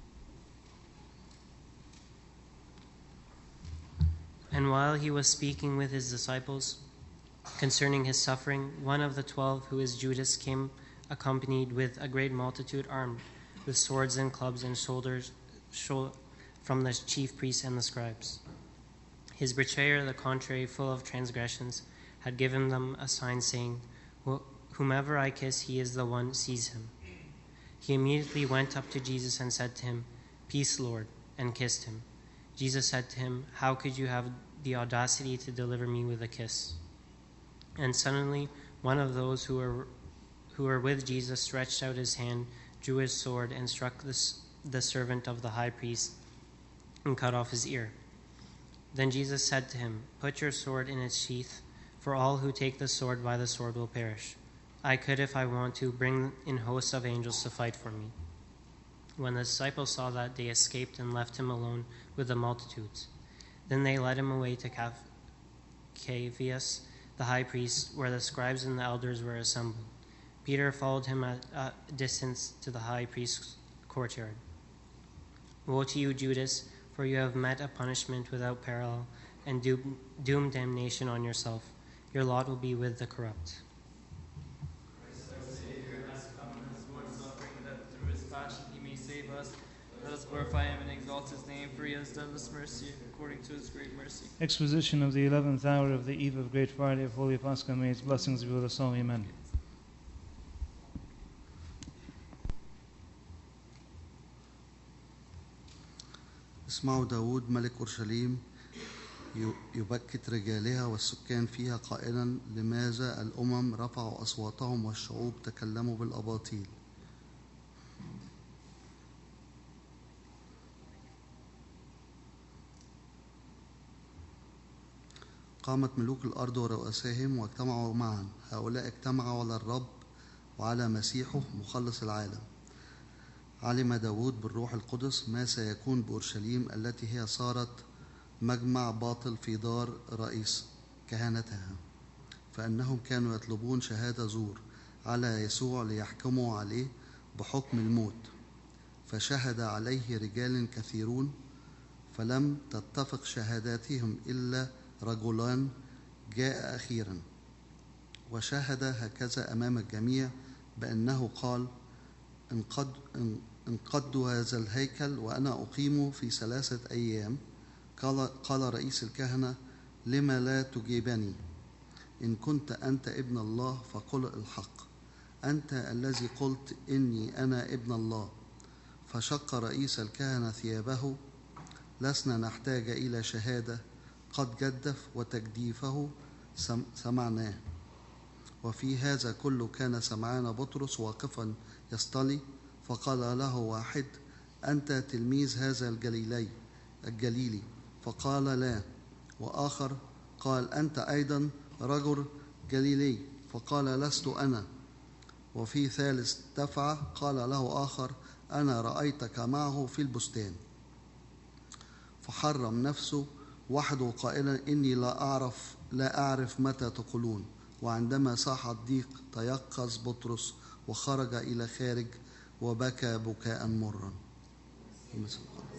And while he was speaking with his disciples concerning his suffering, one of the 12, who is Judas, came accompanied with a great multitude armed with swords and clubs and shoulders from the chief priests and the scribes. His betrayer, the contrary, full of transgressions, had given them a sign, saying, "Whomever I kiss, he is the one, seize him." He immediately went up to Jesus and said to him, "Peace, Lord," and kissed him. Jesus said to him, "How could you have the audacity to deliver me with a kiss?" And suddenly one of those who were with Jesus stretched out his hand, drew his sword, and struck the servant of the high priest and cut off his ear. Then Jesus said to him, "Put your sword in its sheath, for all who take the sword by the sword will perish. I could, if I want to, bring in hosts of angels to fight for me." When the disciples saw that, they escaped and left him alone with the multitudes. Then they led him away to Caiaphas, the high priest, where the scribes and the elders were assembled. Peter followed him at a distance to the high priest's courtyard. "Woe to you, Judas, for you have met a punishment without parallel and doomed damnation on yourself. Your lot will be with the corrupt." Let us glorify him and exalt his name, for he has done us mercy according to his great mercy. Exposition of the 11th hour of the eve of Great Friday of Holy Pascha. May its blessings be with us all. Amen. اسمعوا داود ملك أورشليم يبكت رجالها والسكان فيها قائلا: لماذا الأمم رفعوا أصواتهم والشعوب تكلموا بالأباطيل؟ قامت ملوك الأرض ورؤسائهم واجتمعوا معا. هؤلاء اجتمعوا على الرب وعلى مسيحه مخلص العالم. علم داود بالروح القدس ما سيكون بأورشليم التي هي صارت مجمع باطل في دار رئيس كهنتها، فإنهم كانوا يطلبون شهادة زور على يسوع ليحكموا عليه بحكم الموت. فشهد عليه رجال كثيرون، فلم تتفق شهاداتهم إلا رجلان جاء أخيرا وشهد هكذا أمام الجميع بأنه قال: انقضوا هذا الهيكل وأنا أقيمه في 3 أيام. قال رئيس الكهنة: لما لا تجيبني؟ إن كنت أنت ابن الله فقل الحق. أنت الذي قلت إني أنا ابن الله. فشق رئيس الكهنة ثيابه. لسنا نحتاج إلى شهادة، قد جدف وتجديفه سمعناه. وفي هذا كله كان سمعان بطرس واقفا يصطلي، فقال له واحد: أنت تلميذ هذا الجليلي. فقال لا. وآخر قال أنت أيضا رجل جليلي، فقال لست أنا. وفي ثالث دفعة قال له آخر أنا رأيتك معه في البستان. فحرم نفسه وحده قائلا إني لا أعرف متى تقولون. وعندما صاح الضيق تيقظ بطرس وخرج إلى خارج وبكى بكاء مرا.